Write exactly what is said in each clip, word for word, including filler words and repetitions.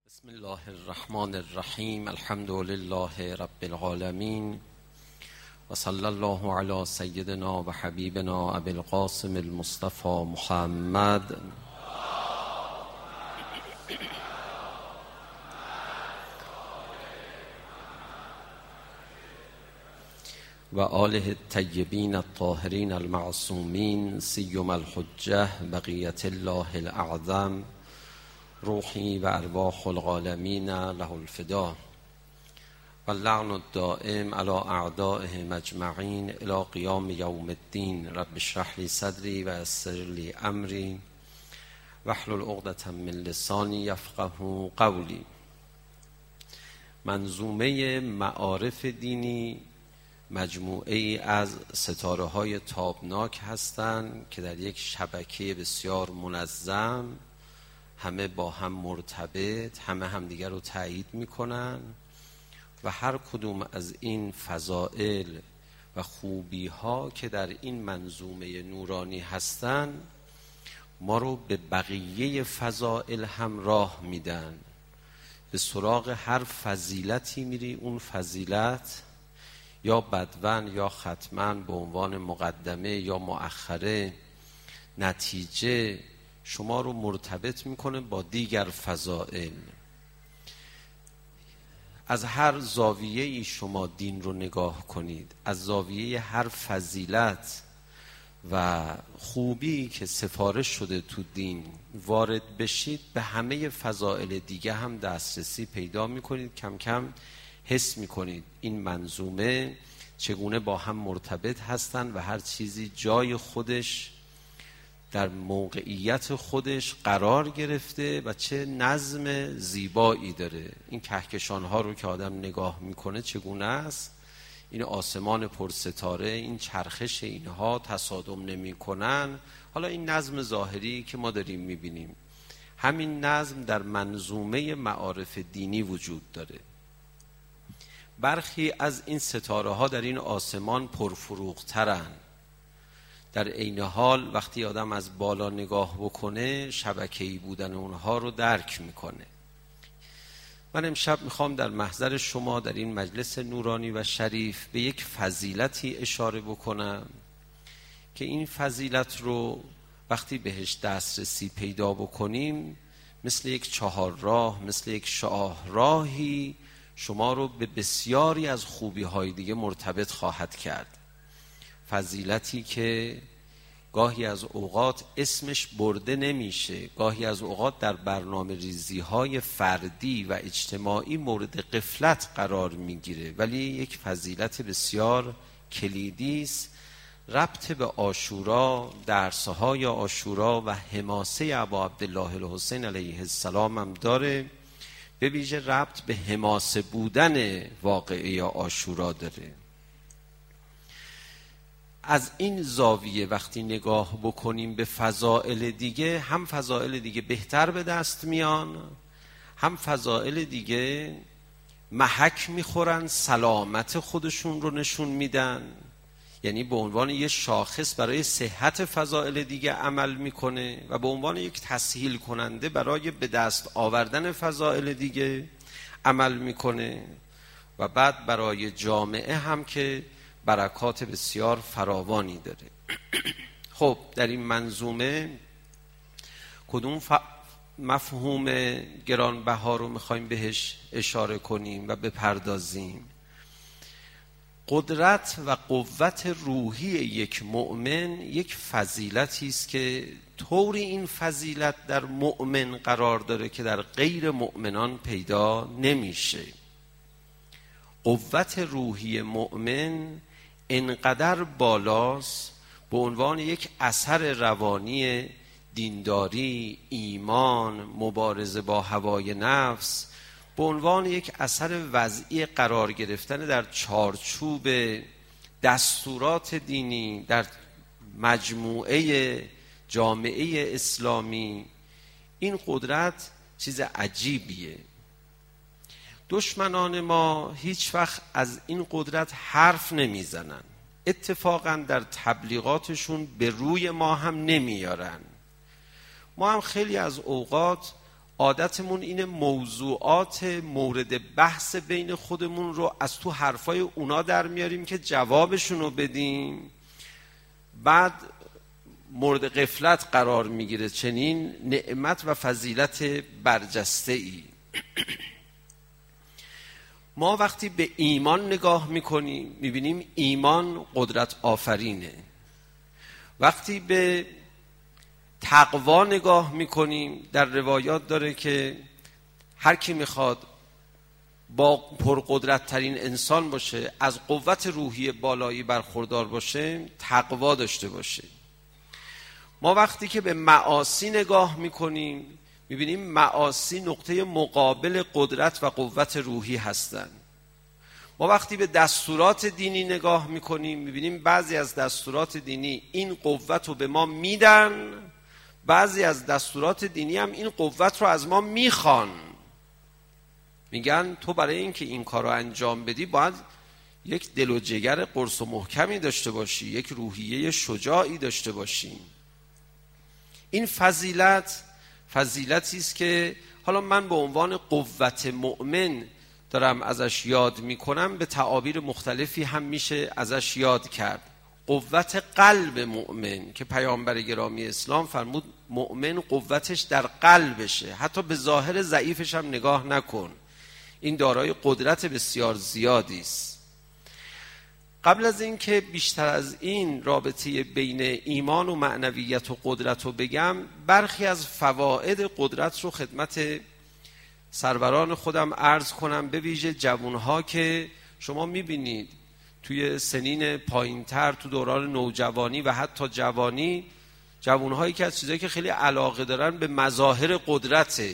بسم الله الرحمن الرحیم. الحمد لله رب العالمین و صلی الله علی سیدنا و حبیبنا ابی القاسم المصطفى محمد و آله الطیبین الطاهرین المعصومین سیما الحجة بقیة الله الاعظم روحی و ارواح العالمین له الفدا و اللعن الدائم علی اعدائهم اجمعین الی قیام یوم الدین. رب اشرح لی صدری و یسر لی امری واحلل عقدة من لسانی یفقهوا قولی. منظومه معارف دینی مجموعه ای از ستاره های تابناک هستند که در یک شبکه بسیار منظم همه با هم مرتبط، همه همدیگر رو تایید میکنن و هر کدوم از این فضائل و خوبی ها که در این منظومه نورانی هستن ما رو به بقیه فضائل هم راه میدن. به سراغ هر فضیلتی میری، اون فضیلت یا بدون یا ختما به عنوان مقدمه یا مؤخره نتیجه شما رو مرتبط میکنه با دیگر فضائل. از هر زاویه‌ای شما دین رو نگاه کنید، از زاویه هر فضیلت و خوبی که سفارش شده تو دین وارد بشید، به همه فضائل دیگه هم دسترسی پیدا میکنید. کم کم حس میکنید این منظومه چگونه با هم مرتبط هستن و هر چیزی جای خودش در موقعیت خودش قرار گرفته و چه نظم زیبایی داره. این کهکشان ها رو که آدم نگاه میکنه چگونه است، این آسمان پرستاره، این چرخش اینها تصادم نمی کنن. حالا این نظم ظاهری که ما داریم میبینیم، همین نظم در منظومه معارف دینی وجود داره. برخی از این ستاره ها در این آسمان پرفروغ ترن، در عین حال وقتی آدم از بالا نگاه بکنه شبکه‌ای بودن اونها رو درک میکنه. من امشب میخوام در محضر شما در این مجلس نورانی و شریف به یک فضیلتی اشاره بکنم که این فضیلت رو وقتی بهش دسترسی پیدا بکنیم مثل یک چهار راه، مثل یک شاه راهی شما رو به بسیاری از خوبی های دیگه مرتبط خواهد کرد. فضیلتی که گاهی از اوقات اسمش برده نمیشه، گاهی از اوقات در برنامه ریزی های فردی و اجتماعی مورد غفلت قرار میگیره، ولی یک فضیلت بسیار کلیدی است. ربط به عاشورا، درسهای عاشورا و حماسه ابا عبدالله الحسین علیه السلام هم داره. به ویژه ربط به حماسه بودن واقعه عاشورا داره. از این زاویه وقتی نگاه بکنیم به فضائل دیگه، هم فضائل دیگه بهتر به دست میان، هم فضائل دیگه محک میخورن، سلامت خودشون رو نشون میدن. یعنی به عنوان یک شاخص برای صحت فضائل دیگه عمل میکنه و به عنوان یک تسهیل کننده برای به دست آوردن فضائل دیگه عمل میکنه و بعد برای جامعه هم که برکات بسیار فراوانی داره. خب در این منظومه کدوم ف... مفهوم گرانبها رو میخوایم بهش اشاره کنیم و بپردازیم؟ قدرت و قوت روحی یک مؤمن یک فضیلتی است که طوری این فضیلت در مؤمن قرار داره که در غیر مؤمنان پیدا نمیشه. قوت روحی مؤمن انقدر بالاست به عنوان یک اثر روانی دینداری، ایمان، مبارزه با هوای نفس، به عنوان یک اثر وضعی قرار گرفتن در چارچوب دستورات دینی در مجموعه جامعه اسلامی. این قدرت چیز عجیبیه. دشمنان ما هیچ وقت از این قدرت حرف نمیزنن، اتفاقا در تبلیغاتشون به روی ما هم نمیارن. ما هم خیلی از اوقات عادتمون اینه موضوعات مورد بحث بین خودمون رو از تو حرفای اونا در میاریم که جوابشون رو بدیم، بعد مورد غفلت قرار میگیره چنین نعمت و فضیلت برجسته ای. ما وقتی به ایمان نگاه میکنیم میبینیم ایمان قدرت آفرینه. وقتی به تقوا نگاه میکنیم در روایات داره که هر کی میخواد با پرقدرت ترین انسان باشه، از قوت روحی بالایی برخوردار باشه، تقوا داشته باشه. ما وقتی که به معاصی نگاه میکنیم میبینیم معاصی نقطه مقابل قدرت و قوت روحی هستند. ما وقتی به دستورات دینی نگاه میکنیم میبینیم بعضی از دستورات دینی این قوت رو به ما میدن، بعضی از دستورات دینی هم این قوت رو از ما میخوان. میگن تو برای اینکه این کار رو انجام بدی باید یک دل و جگر قرص و محکمی داشته باشی، یک روحیه شجاعی داشته باشی. این فضیلت فضیلتی است که حالا من به عنوان قوت مؤمن دارم ازش یاد میکنم، به تعابیر مختلفی هم میشه ازش یاد کرد. قوت قلب مؤمن که پیامبر گرامی اسلام فرمود مؤمن قوتش در قلبشه، حتی به ظاهر ضعیفش هم نگاه نکن، این دارای قدرت بسیار زیادی است. قبل از این که بیشتر از این رابطه بین ایمان و معنویت و قدرت رو بگم، برخی از فواید قدرت رو خدمت سروران خودم عرض کنم، به ویژه جوانها که شما میبینید توی سنین پایینتر، تو دوران نوجوانی و حتی جوانی، جوانهایی که از چیزایی که خیلی علاقه دارن به مظاهر قدرته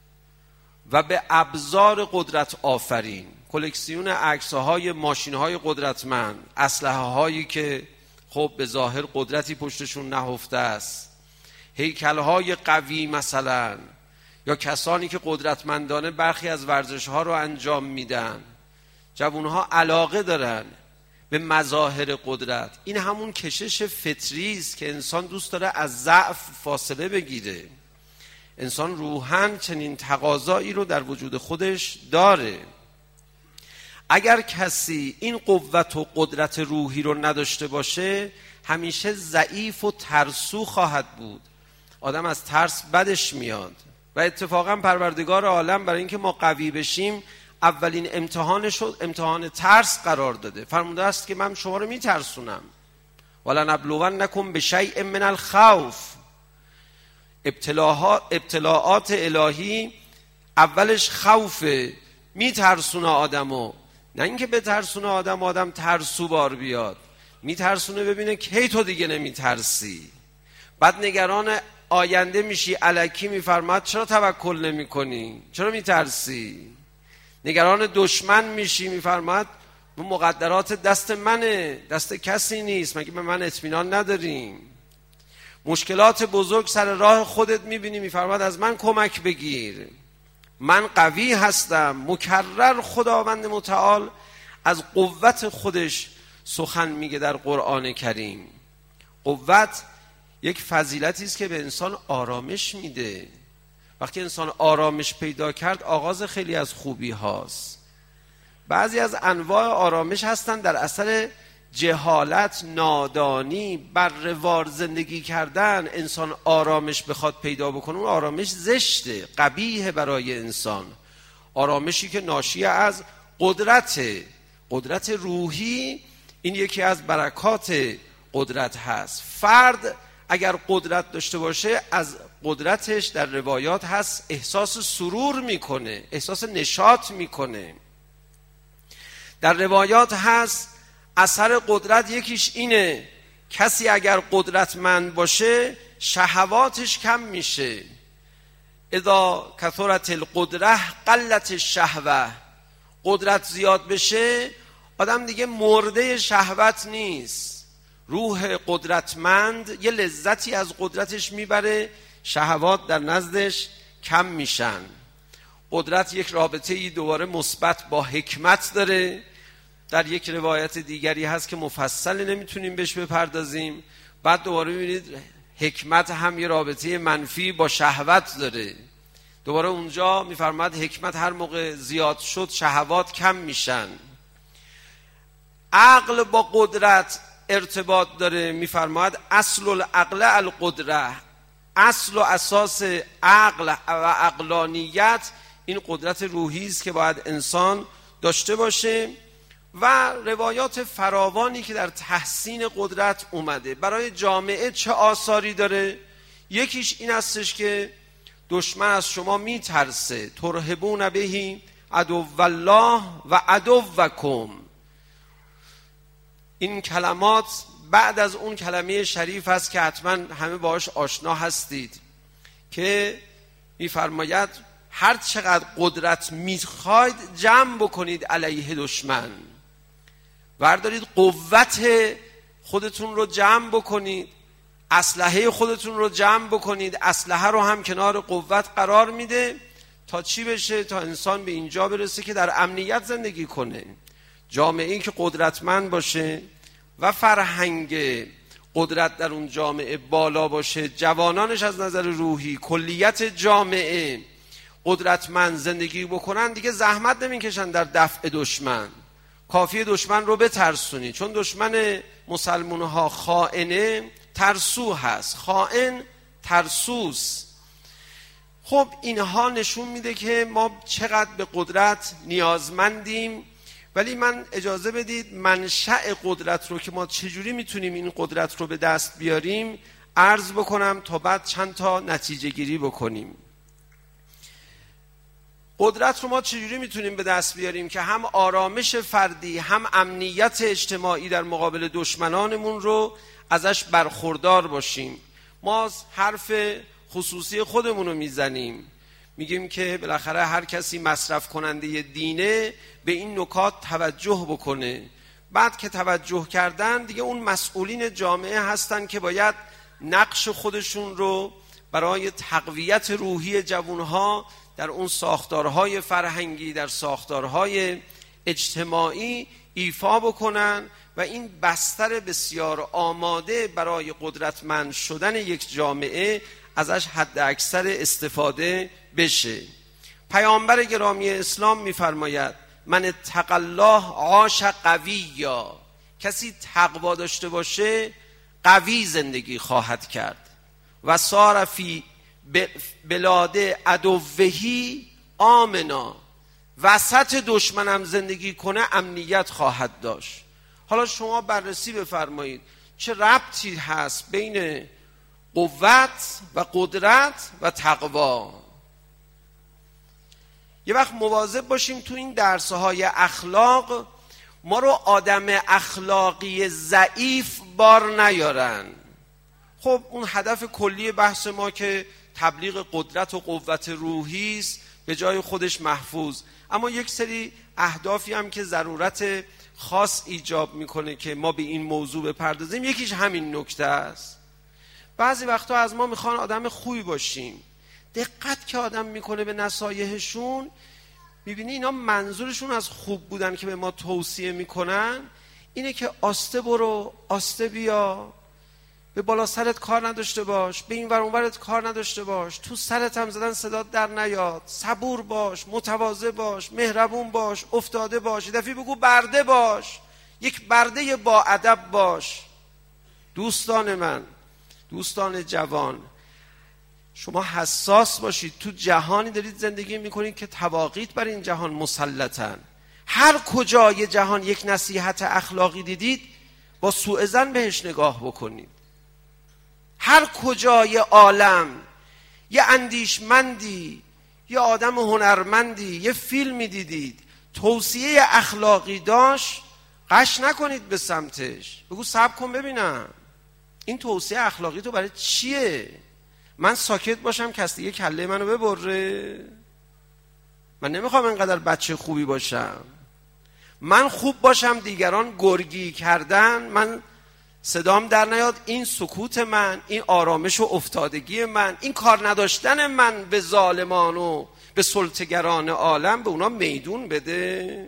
و به ابزار قدرت آفرین، کلکسیون عکس‌های ماشین‌های قدرتمند، اسلحه‌هایی که خب به ظاهر قدرتی پشتشون نهفته است، هیکل‌های قوی مثلا، یا کسانی که قدرتمندانه برخی از ورزش‌ها رو انجام میدن. جوانها علاقه دارن به مظاهر قدرت. این همون کشش فطری است که انسان دوست داره از ضعف فاصله بگیره. انسان روحاً چنین تقاضایی رو در وجود خودش داره. اگر کسی این قوت و قدرت روحی رو نداشته باشه همیشه ضعیف و ترسو خواهد بود. آدم از ترس بدش میاد و اتفاقا پروردگار عالم برای اینکه ما قوی بشیم اولین امتحانش رو امتحان ترس قرار داده. فرموده است که من شما رو میترسونم، ولنبلونکم بشیء من الخوف. ابتلاها ابتلاعات الهی اولش خوفه، میترسونه آدمو، نه اینکه بترسونه آدم آدم ترسو بار بیاد، میترسونه ببینه کی تو دیگه نمیترسی. بعد نگران آینده میشی، الکی میفرماد چرا توکل نمی کنی؟ چرا میترسی؟ نگران دشمن میشی، میفرماد مقدرات دست منه، دست کسی نیست، مگه به من اطمینان نداریم؟ مشکلات بزرگ سر راه خودت میبینی، میفرماد از من کمک بگیر، من قوی هستم. مکرر خداوند متعال از قوت خودش سخن میگه در قرآن کریم. قوت یک فضیلتی است که به انسان آرامش میده. وقتی انسان آرامش پیدا کرد آغاز خیلی از خوبی هاست. بعضی از انواع آرامش هستن در اثر جهالت، نادانی، برروار زندگی کردن. انسان آرامش بخواد پیدا بکنه اون آرامش زشته، قبیحه برای انسان. آرامشی که ناشی از قدرت قدرت روحی، این یکی از برکات قدرت هست. فرد اگر قدرت داشته باشه از قدرتش در روایات هست احساس سرور میکنه، احساس نشاط میکنه. در روایات هست اثر قدرت یکیش اینه کسی اگر قدرتمند باشه شهواتش کم میشه. اذا کثرت القدره قلت الشهوه. قدرت زیاد بشه آدم دیگه مرده شهوت نیست. روح قدرتمند یه لذتی از قدرتش میبره، شهوات در نزدش کم میشن. قدرت یک رابطه ای دوباره مثبت با حکمت داره. در یک روایت دیگری هست که مفصل نمیتونیم بهش بپردازیم. بعد دوباره میبینید حکمت هم یه رابطه منفی با شهوت داره. دوباره اونجا میفرماد حکمت هر موقع زیاد شد شهوات کم میشن. عقل با قدرت ارتباط داره، میفرماد اصل العقل القدره، اصل و اساس عقل و عقلانیت این قدرت روحی است که باید انسان داشته باشه و روایات فراوانی که در تحسین قدرت اومده. برای جامعه چه آثاری داره؟ یکیش این استش که دشمن از شما میترسه، ترهبون بهی عدو الله و عدوکم. این کلمات بعد از اون کلمه شریف است که حتما همه باهاش آشنا هستید که میفرماید هر چقدر قدرت میخواید جمع بکنید علیه دشمن، بردارید قوت خودتون رو جمع بکنید، اسلحه خودتون رو جمع بکنید. اسلحه رو هم کنار قوت قرار میده تا چی بشه؟ تا انسان به اینجا برسه که در امنیت زندگی کنه. جامعه این که قدرتمند باشه و فرهنگ قدرت در اون جامعه بالا باشه، جوانانش از نظر روحی، کلیت جامعه قدرتمند زندگی بکنن، دیگه زحمت نمیکشن در دفع دشمن. کافیه دشمن رو بترسونی، چون دشمن مسلمان ها خائنه، ترسو هست. خائن ترسوس. خب اینها نشون میده که ما چقدر به قدرت نیازمندیم. ولی من اجازه بدید منشأ قدرت رو که ما چجوری میتونیم این قدرت رو به دست بیاریم عرض بکنم تا بعد چند تا نتیجه گیری بکنیم. قدرت رو ما چجوری میتونیم به دست بیاریم که هم آرامش فردی هم امنیت اجتماعی در مقابل دشمنانمون رو ازش برخوردار باشیم. ما حرف خصوصی خودمون رو میزنیم، میگیم که بالاخره هر کسی مصرف کننده دینه به این نکات توجه بکنه. بعد که توجه کردن دیگه اون مسئولین جامعه هستن که باید نقش خودشون رو برای تقویت روحی جوانها در اون ساختارهای فرهنگی، در ساختارهای اجتماعی ایفا بکنن و این بستر بسیار آماده برای قدرتمند شدن یک جامعه ازش حد اکثر استفاده بشه. پیامبر گرامی اسلام میفرماید من اتق الله عاش قویا، کسی تقوا داشته باشه قوی زندگی خواهد کرد. و صار فی بلاد عدوهی آمنا، وسط دشمنم زندگی کنه امنیت خواهد داشت. حالا شما بررسی بفرمایید چه ربطی هست بین قوت و قدرت و تقوا. یه وقت مواظب باشیم تو این درس‌های اخلاق ما رو آدم اخلاقی ضعیف بار نیارن. خب اون هدف کلی بحث ما که تبلیغ قدرت و قوت روحی است به جای خودش محفوظ، اما یک سری اهدافی هم که ضرورت خاص ایجاب میکنه که ما به این موضوع بپردازیم. یکیش همین نکته است. بعضی وقتا از ما میخوان آدم خوبی باشیم، دقت که آدم میکنه به نصایحشون میبینی اینا منظورشون از خوب بودن که به ما توصیه میکنن اینه که آسته برو، آسته بیا، به بالا سرت کار نداشته باش، به این ور اون ورت کار نداشته باش، تو سرت هم زدن صدات در نیاد، صبور باش، متواضع باش، مهربون باش، افتاده باش، دفعی بگو برده باش، یک برده با ادب باش. دوستان من، دوستان جوان، شما حساس باشید. تو جهانی دارید زندگی میکنید که طواغیت بر این جهان مسلطن. هر کجای جهان یک نصیحت اخلاقی دیدید با سوء ظن بهش نگاه بکنید. هر کجای عالم یه اندیشمندی، یه آدم هنرمندی، یه فیلمی دیدید توصیه اخلاقی داشت، قش نکنید به سمتش، بگو صبر کن ببینم این توصیه اخلاقی تو برای چیه؟ من ساکت باشم کسی یه کله منو ببره؟ من نمیخوام اینقدر بچه خوبی باشم. من خوب باشم دیگران گرگی کردن من صدام در نیاد. این سکوت من، این آرامش و افتادگی من، این کار نداشتن من به ظالمان و به سلطه‌گران عالم به اونا میدون بده.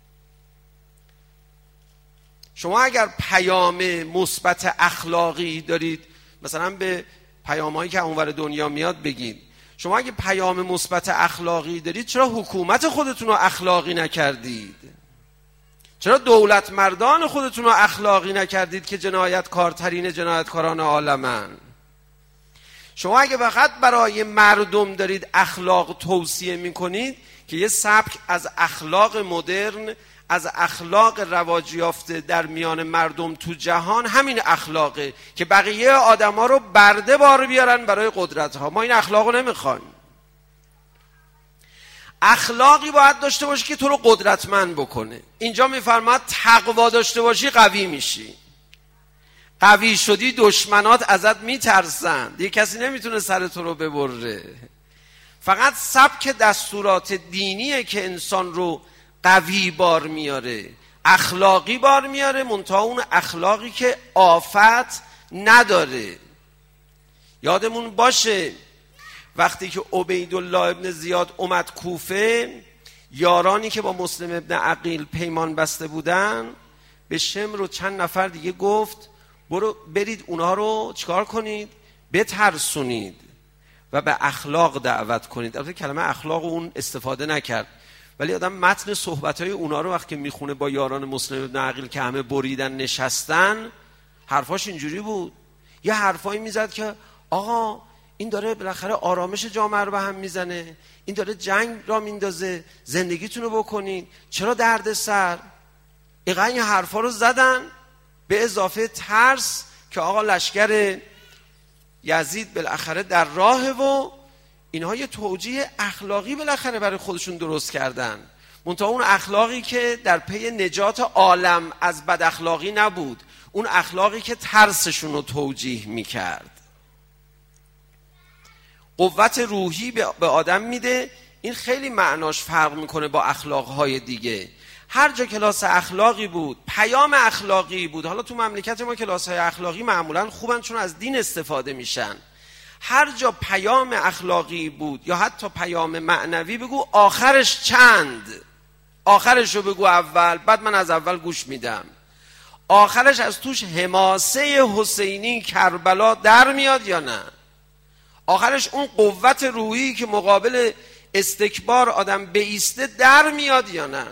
شما اگر پیام مثبت اخلاقی دارید، مثلا به پیامایی که اونور دنیا میاد بگید. شما اگه پیام مثبت اخلاقی دارید چرا حکومت خودتون رو اخلاقی نکردید؟ چرا دولت مردان خودتون رو اخلاقی نکردید که جنایتکارترین جنایتکاران عالمن؟ شما اگه فقط برای مردم دارید اخلاق توصیه میکنید که یه سبک از اخلاق مدرن، از اخلاق رواج یافته در میان مردم تو جهان همین اخلاقه که بقیه آدما رو برده بار بیارن برای قدرت ها. ما این اخلاقو نمیخوایم. اخلاقی باید داشته باشی که تو رو قدرتمند بکنه. اینجا میفرماد تقوا داشته باشی قوی میشی. قوی شدی دشمنات ازت میترسن، دیگه کسی نمیتونه سر تو رو ببره. فقط سبک دستورات دینیه که انسان رو قوی بار میاره، اخلاقی بار میاره، منتها اون اخلاقی که آفت نداره. یادمون باشه وقتی که عبیدالله ابن زیاد اومد کوفه، یارانی که با مسلم ابن عقیل پیمان بسته بودن به شمر و چند نفر دیگه گفت برو برید اونها رو چیکار کنید؟ بترسونید و به اخلاق دعوت کنید. البته کلمه اخلاق اون استفاده نکرد، ولی آدم متن صحبت‌های اونا رو وقتی میخونه با یاران مسلم ابن عقیل که همه بریدن نشستن، حرفاش اینجوری بود. یه حرفایی میزد که آقا این داره بالاخره آرامش جامعه رو به هم میزنه، این داره جنگ را میندازه، زندگیتون رو بکنید، چرا درد سر؟ اینقدر این حرفا رو زدن، به اضافه ترس که آقا لشکر یزید بالاخره در راهه و اینها یه توجیه اخلاقی بالاخره برای خودشون درست کردن. منتها اون اخلاقی که در پی نجات عالم از بد اخلاقی نبود، اون اخلاقی که ترسشون رو توجیه میکرد. قوت روحی به آدم میده. این خیلی معناش فرق میکنه با اخلاقهای دیگه. هر جا کلاس اخلاقی بود، پیام اخلاقی بود. حالا تو مملکت ما کلاس‌های اخلاقی معمولاً خوبن چون از دین استفاده میشن. هر جا پیام اخلاقی بود یا حتی پیام معنوی، بگو آخرش چند، آخرش رو بگو اول، بعد من از اول گوش میدم. آخرش از توش حماسه حسینی کربلا در میاد یا نه؟ آخرش اون قوت روحی که مقابل استکبار آدم بایسته در میاد یا نه؟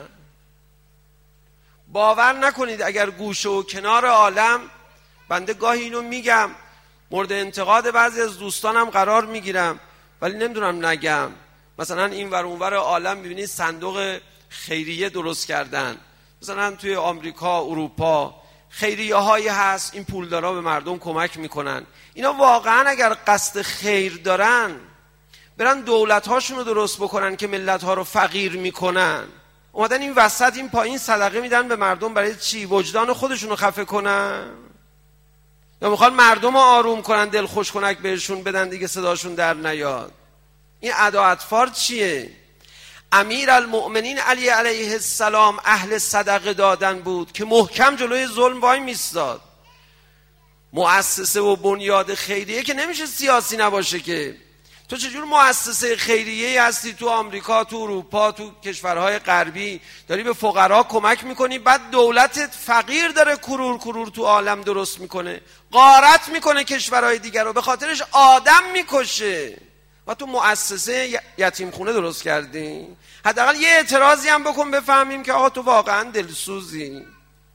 باور نکنید اگر گوشه و کنار عالم، بنده گاهی اینو میگم، مورد انتقاد بعضی از دوستانم قرار میگیرم، ولی نمیدونم نگم. مثلا این ور اون ور عالم میبینید صندوق خیریه درست کردن، مثلا توی آمریکا، اروپا خیریه هایی هست، این پولدارا به مردم کمک میکنن. اینا واقعا اگر قصد خیر دارن برن دولت هاشون رو درست بکنن که ملت ها رو فقیر میکنن. اومدن این وسط این پایین صدقه میدن به مردم، برای چی؟ وجدان خودشون رو خفه کنن؟ یا میخوان مردم رو آروم کنن، دل خوش کنک بهشون بدن دیگه صداشون در نیاد؟ این ادا اطفار چیه؟ امیر المؤمنین علی علیه السلام اهل صدقه دادن بود که محکم جلوی ظلم وای میستاد. مؤسسه و بنیاد خیریه که نمیشه سیاسی نباشه که. تو چجور مؤسسه خیریه هستی تو آمریکا، تو اروپا، تو کشورهای غربی، داری به فقرا کمک میکنی، بعد دولتت فقیر داره کرور کرور تو عالم درست میکنه، غارت میکنه کشورهای دیگر رو، به خاطرش آدم میکشه، و تو مؤسسه یتیم خونه درست کردی؟ حداقل یه اعتراضی هم بکن بفهمیم که آقا تو واقعا دلسوزی.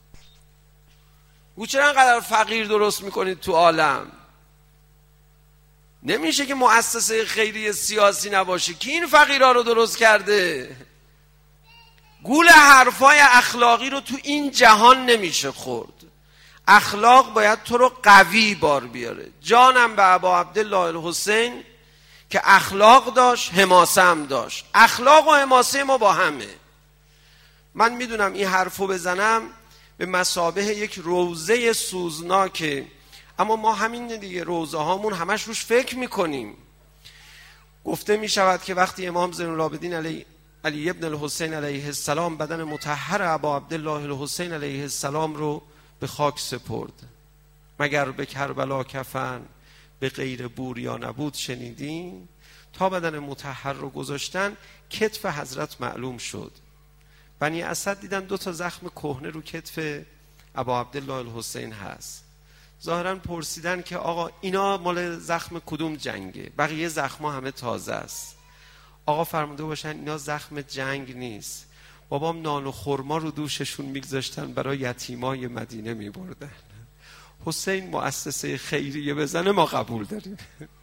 او چرا انقدر فقیر درست میکنید تو عالم؟ نمیشه که مؤسسه خیریه سیاسی نباشه. کی این فقیرها رو درست کرده؟ گول حرفای اخلاقی رو تو این جهان نمیشه خورد. اخلاق باید تو رو قوی بار بیاره. جانم به ابا عبدالله الحسین که اخلاق داشت، حماسه هم داشت. اخلاق و حماسه ما با همه. من میدونم این حرفو بزنم به مثابه یک روضه سوزناکه، اما ما همین دیگه روضه هامون همش روش فکر میکنیم. گفته میشود که وقتی امام زین العابدین علی علی ابن الحسین علیه السلام بدن مطهر ابا عبدالله الحسین علیه السلام رو به خاک سپرد، مگر به کربلا کفن به غیر بوریا نبود شنیدین؟ تا بدن مطهر رو گذاشتن کتف حضرت معلوم شد. بنی اسد دیدن دو تا زخم کهنه رو کتف ابا عبدالله الحسین هست. ظاهرا پرسیدن که آقا اینا مال زخم کدوم جنگه؟ بقیه زخما همه تازه است. آقا فرموده باشن اینا زخم جنگ نیست. بابام نان و خرما رو دوششون میگذاشتن برای یتیمای مدینه میبردن. حسین مؤسسه خیریه بزنه ما قبول داریم.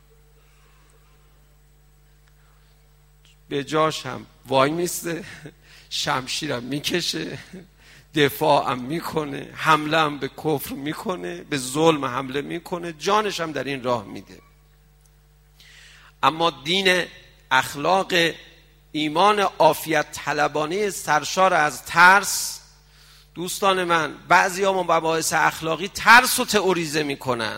به جاش هم وای میسته، شمشیرم میکشه، دفاع هم میکنه، حمله هم به کفر میکنه، به ظلم حمله میکنه، جانش هم در این راه میده. اما دین، اخلاق، ایمان عافیت طلبانه سرشار از ترس، دوستان من بعضی ها مباحث اخلاقی ترس رو تئوریزه میکنن،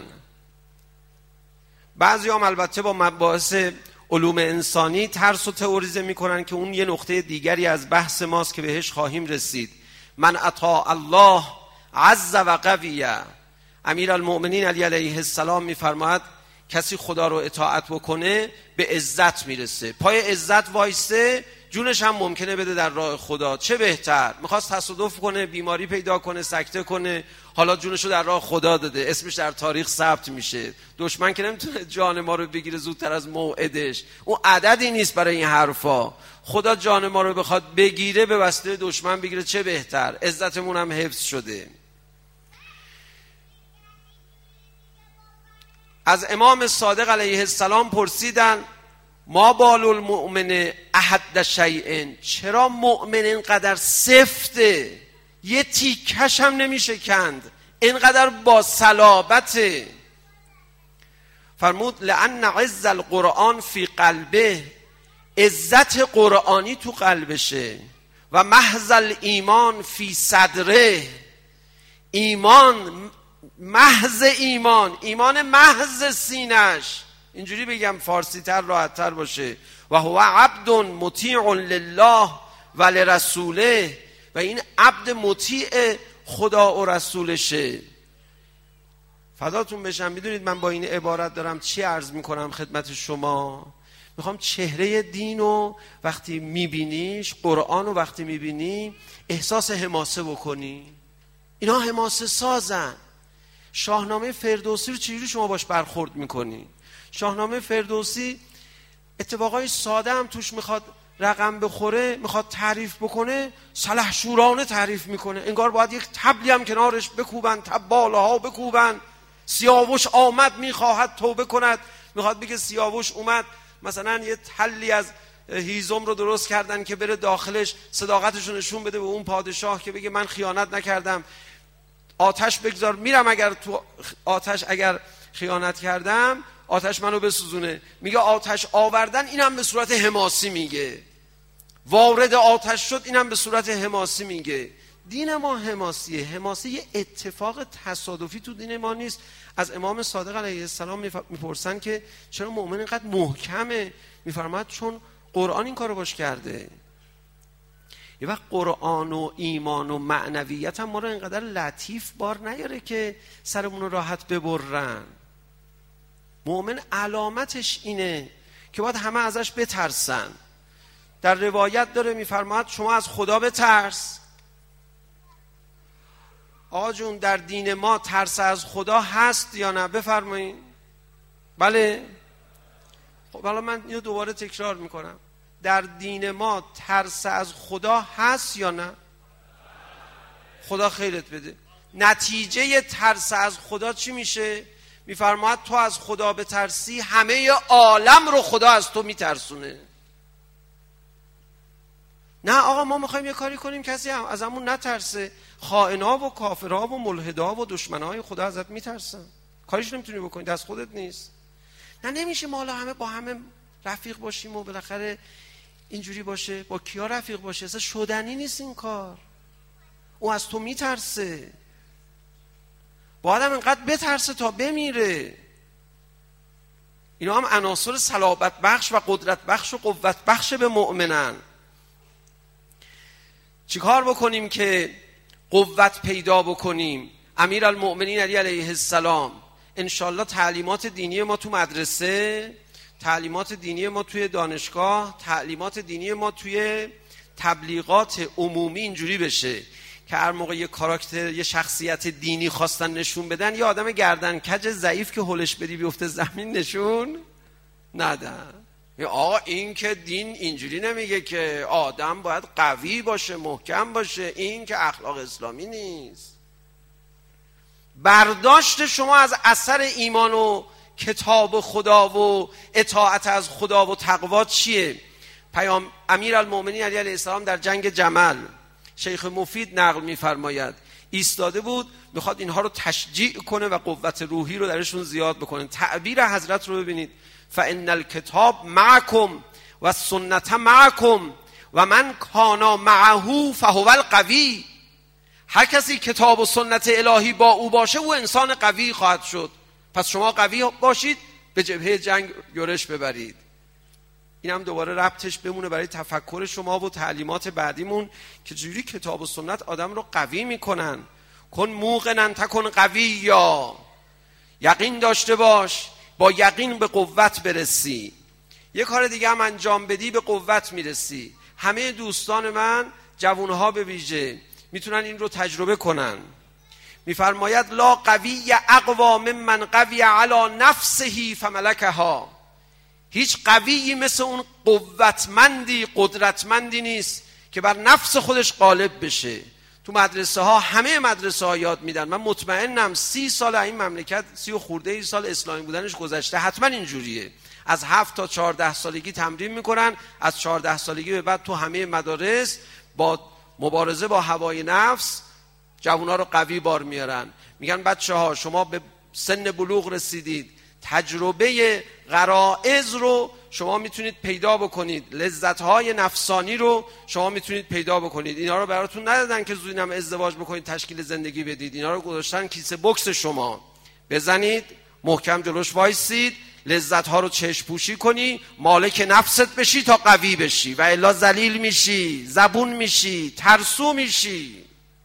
بعضی هم البته با مباحث علوم انسانی ترس رو تئوریزه میکنن که اون یه نقطه دیگری از بحث ماست که بهش خواهیم رسید. من اطاع الله عز و قویه، امیرالمؤمنین علی علیه السلام میفرماید کسی خدا رو اطاعت بکنه به عزت میرسه. پای عزت وایسته، جونش هم ممکنه بده در راه خدا. چه بهتر؟ میخواست تصادف کنه، بیماری پیدا کنه، سکته کنه، حالا جونش رو در راه خدا داده، اسمش در تاریخ ثبت میشه. دشمن که نمیتونه جان ما رو بگیره زودتر از موعدش، اون عددی نیست برای این حرفا. خدا جان ما رو بخواد بگیره به واسطه دشمن بگیره، چه بهتر، عزتمون هم حفظ شده. از امام صادق علیه السلام پرسیدن ما بال المؤمن احد شیء، چرا مؤمن اینقدر سفته، یه تیکش هم نمیشه کند، اینقدر با صلابته؟ فرمود لأن عز القرآن فی قلبه، عزت قرآنی تو قلبشه، و محض الایمان فی صدره، ایمان محض ایمان، ایمان محض سینش، اینجوری بگم فارسی تر راحت تر باشه، و هو عبد مطیع لله و لرسوله، و این عبد مطیع خدا و رسولشه. فداتون بشم. میدونید من با این عبارت دارم چی عرض میکنم خدمت شما؟ میخوام چهره دین رو وقتی میبینیش، قرآن رو وقتی میبینی، احساس حماسه بکنی. اینا حماسه سازن. شاهنامه فردوسی رو چجوری شما باش برخورد میکنی؟ شاهنامه فردوسی اتفاقای ساده هم توش میخواد رقم بخوره، میخواد تعریف بکنه، سلحشورانه تعریف میکنه، انگار باید یک طبلی هم کنارش بکوبن، طباله ها بکوبن. سیاوش آمد میخواهد توبه کند، میخواد بگه سیاوش اومد، مثلا یه تلی از هیزم رو درست کردن که بره داخلش صداقتش رو نشون بده به اون پادشاه که بگه من خیانت نکردم، آتش بگذار میرم اگر تو آتش اگر خیانت کردم آتش منو بسوزونه. میگه آتش آوردن، اینم به صورت حماسی میگه، وارد آتش شد، اینم به صورت حماسی میگه. دین ما حماسیه. حماسی یه اتفاق تصادفی تو دین ما نیست. از امام صادق علیه السلام میپرسن که چرا مؤمن اینقدر محکمه؟ میفرماد چون قرآن این کارو باش کرده. یه وقت قرآن و ایمان و معنویت هم ما رو اینقدر لطیف بار نیاره که سرمون رو راحت ببرن. مؤمن علامتش اینه که باید همه ازش بترسن. در روایت داره میفرماد شما از خدا بترس. آقا جون در دین ما ترس از خدا هست یا نه؟ بفرمایید. بله. خب حالا من اینو دوباره تکرار میکنم. در دین ما ترس از خدا هست یا نه؟ خدا خیرت بده. نتیجه ترس از خدا چی میشه؟ میفرماید تو از خدا بترسی همه عالم رو خدا از تو میترسونه. نه آقا ما میخوایم یه کاری کنیم کسی هم از همون نترسه. خائنا و کافرها و ملحدا و دشمنای خدا ازت میترسن، کاریش نمیتونی بکنی، دست خودت نیست. نه نمیشه ما حالا همه با همه رفیق باشیم و بالاخره اینجوری باشه. با کیا رفیق باشه؟ اصلا شدنی نیست این کار. او از تو میترسه. با آدم اینقدر بترسه تا بمیره. اینا هم عناصر صلابت بخش و قدرت بخش و قوت بخش به مؤمنن. چیکار بکنیم که قوت پیدا بکنیم؟ امیرالمؤمنین علی علیه السلام انشالله تعلیمات دینی ما تو مدرسه، تعلیمات دینی ما توی دانشگاه، تعلیمات دینی ما توی تبلیغات عمومی اینجوری بشه که هر موقع یه کاراکتر، یه شخصیت دینی خواستن نشون بدن، یه آدم گردن کج ضعیف که هلش بدی بیفته زمین نشون ندن. آقا این که دین اینجوری نمیگه که آدم باید قوی باشه، محکم باشه، این که اخلاق اسلامی نیست. برداشت شما از اثر ایمان و کتاب خدا و اطاعت از خدا و تقوا چیه؟ پیام امیرالمومنین علی علیه السلام در جنگ جمل، شیخ مفید نقل میفرماید، ایستاده بود میخواد اینها رو تشجیع کنه و قوت روحی رو درشون زیاد بکنه. تعبیر حضرت رو ببینید: فان الکتاب معکم و سنت معکم و من کانا معه فهو القوی. هر کسی کتاب و سنت الهی با او باشه او انسان قوی خواهد شد. پس شما قوی باشید، به جبهه جنگ یورش ببرید. این هم دوباره ربطش بمونه برای تفکر شما و تعلیمات بعدیمون که چجوری کتاب و سنت آدم رو قوی میکنن. کن موقنن تکن قوی، یا یقین داشته باش، با یقین به قوت برسی. یه کار دیگه هم انجام بدی به قوت میرسی. همه دوستان من، جوانها به ویژه، میتونن این رو تجربه کنن. میفرماید لا قوی اقوا ممن قوی علی نفسه فملکها. هیچ قویی مثل اون قوتمندی، قدرتمندی نیست که بر نفس خودش غالب بشه. تو مدرسه ها، همه مدرسه ها یاد میدن. من مطمئنم سی سال این مملکت، سی و خورده ای سال اسلامی بودنش گذشته، حتما اینجوریه. از هفت تا چهارده سالگی تمرین میکنن، از چهارده سالگی به بعد تو همه مدارس با مبارزه با هوای نفس جوونا رو قوی بار میارن. میگن بچه ها شما به سن بلوغ رسیدید، تجربه غرائز رو شما میتونید پیدا بکنید، لذت‌های نفسانی رو شما میتونید پیدا بکنید. اینا رو براتون ندادن که زودی هم ازدواج بکنید، تشکیل زندگی بدید. اینا رو گذاشتن کیسه بوکس شما. بزنید، محکم جلوش وایسید، لذت‌ها رو چشم پوشی کنی، مالک نفست بشی تا قوی بشی، و الا ذلیل میشی، زبون میشی، ترسو میشی.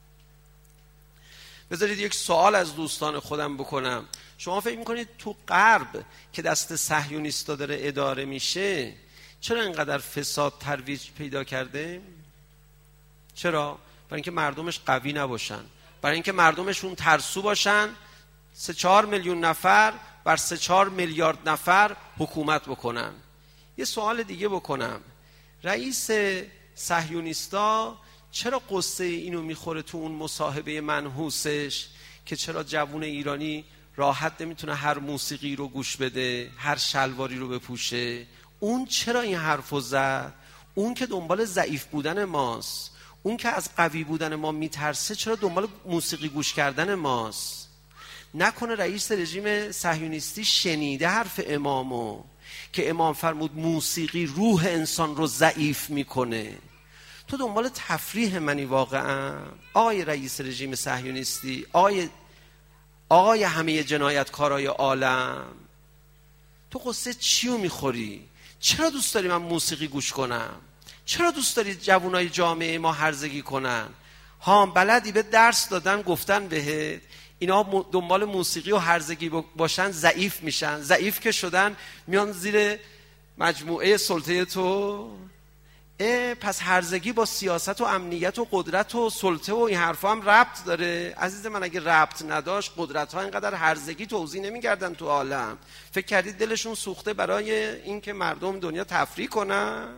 بذارید یک سوال از دوستان خودم بکنم. شما فکر میکنید تو غرب که دست صهیونیستا داره اداره میشه چرا اینقدر فساد ترویج پیدا کرده؟ چرا؟ برای اینکه مردمش قوی نباشن، برای اینکه مردمشون ترسو باشن، سه چهار میلیون نفر بر سه چهار میلیارد نفر حکومت بکنن. یه سوال دیگه بکنم، رئیس صهیونیستا چرا قصه اینو میخوره تو اون مصاحبه منحوسش که چرا جوون ایرانی راحت نمیتونه هر موسیقی رو گوش بده، هر شلواری رو بپوشه؟ اون چرا این حرفو زد؟ اون که دنبال ضعیف بودن ماست، اون که از قوی بودن ما میترسه، چرا دنبال موسیقی گوش کردن ماست؟ نکنه رئیس رژیم صهیونیستی شنیده حرف امامو که امام فرمود موسیقی روح انسان رو ضعیف میکنه؟ تو دنبال تفریح منی واقعا آقای رئیس رژیم صهیونیستی، آقای آقای همه جنایتکارای عالم؟ تو قصه چیو میخوری؟ چرا دوست داری من موسیقی گوش کنم؟ چرا دوست داری جوانای جامعه ما هرزگی کنن؟ ها بلدی به درس دادن، گفتن بهت اینا دنبال موسیقی و هرزگی باشن ضعیف میشن. ضعیف که شدن میان زیر مجموعه سلطه تو. پس هرزگی با سیاست و امنیت و قدرت و سلطه و این حرفا هم ربط داره. عزیز من اگه ربط نداشت قدرت ها اینقدر هرزگی توزیع نمی‌کردن تو عالم. فکر کردید دلشون سوخته برای این که مردم دنیا تفریح کنن؟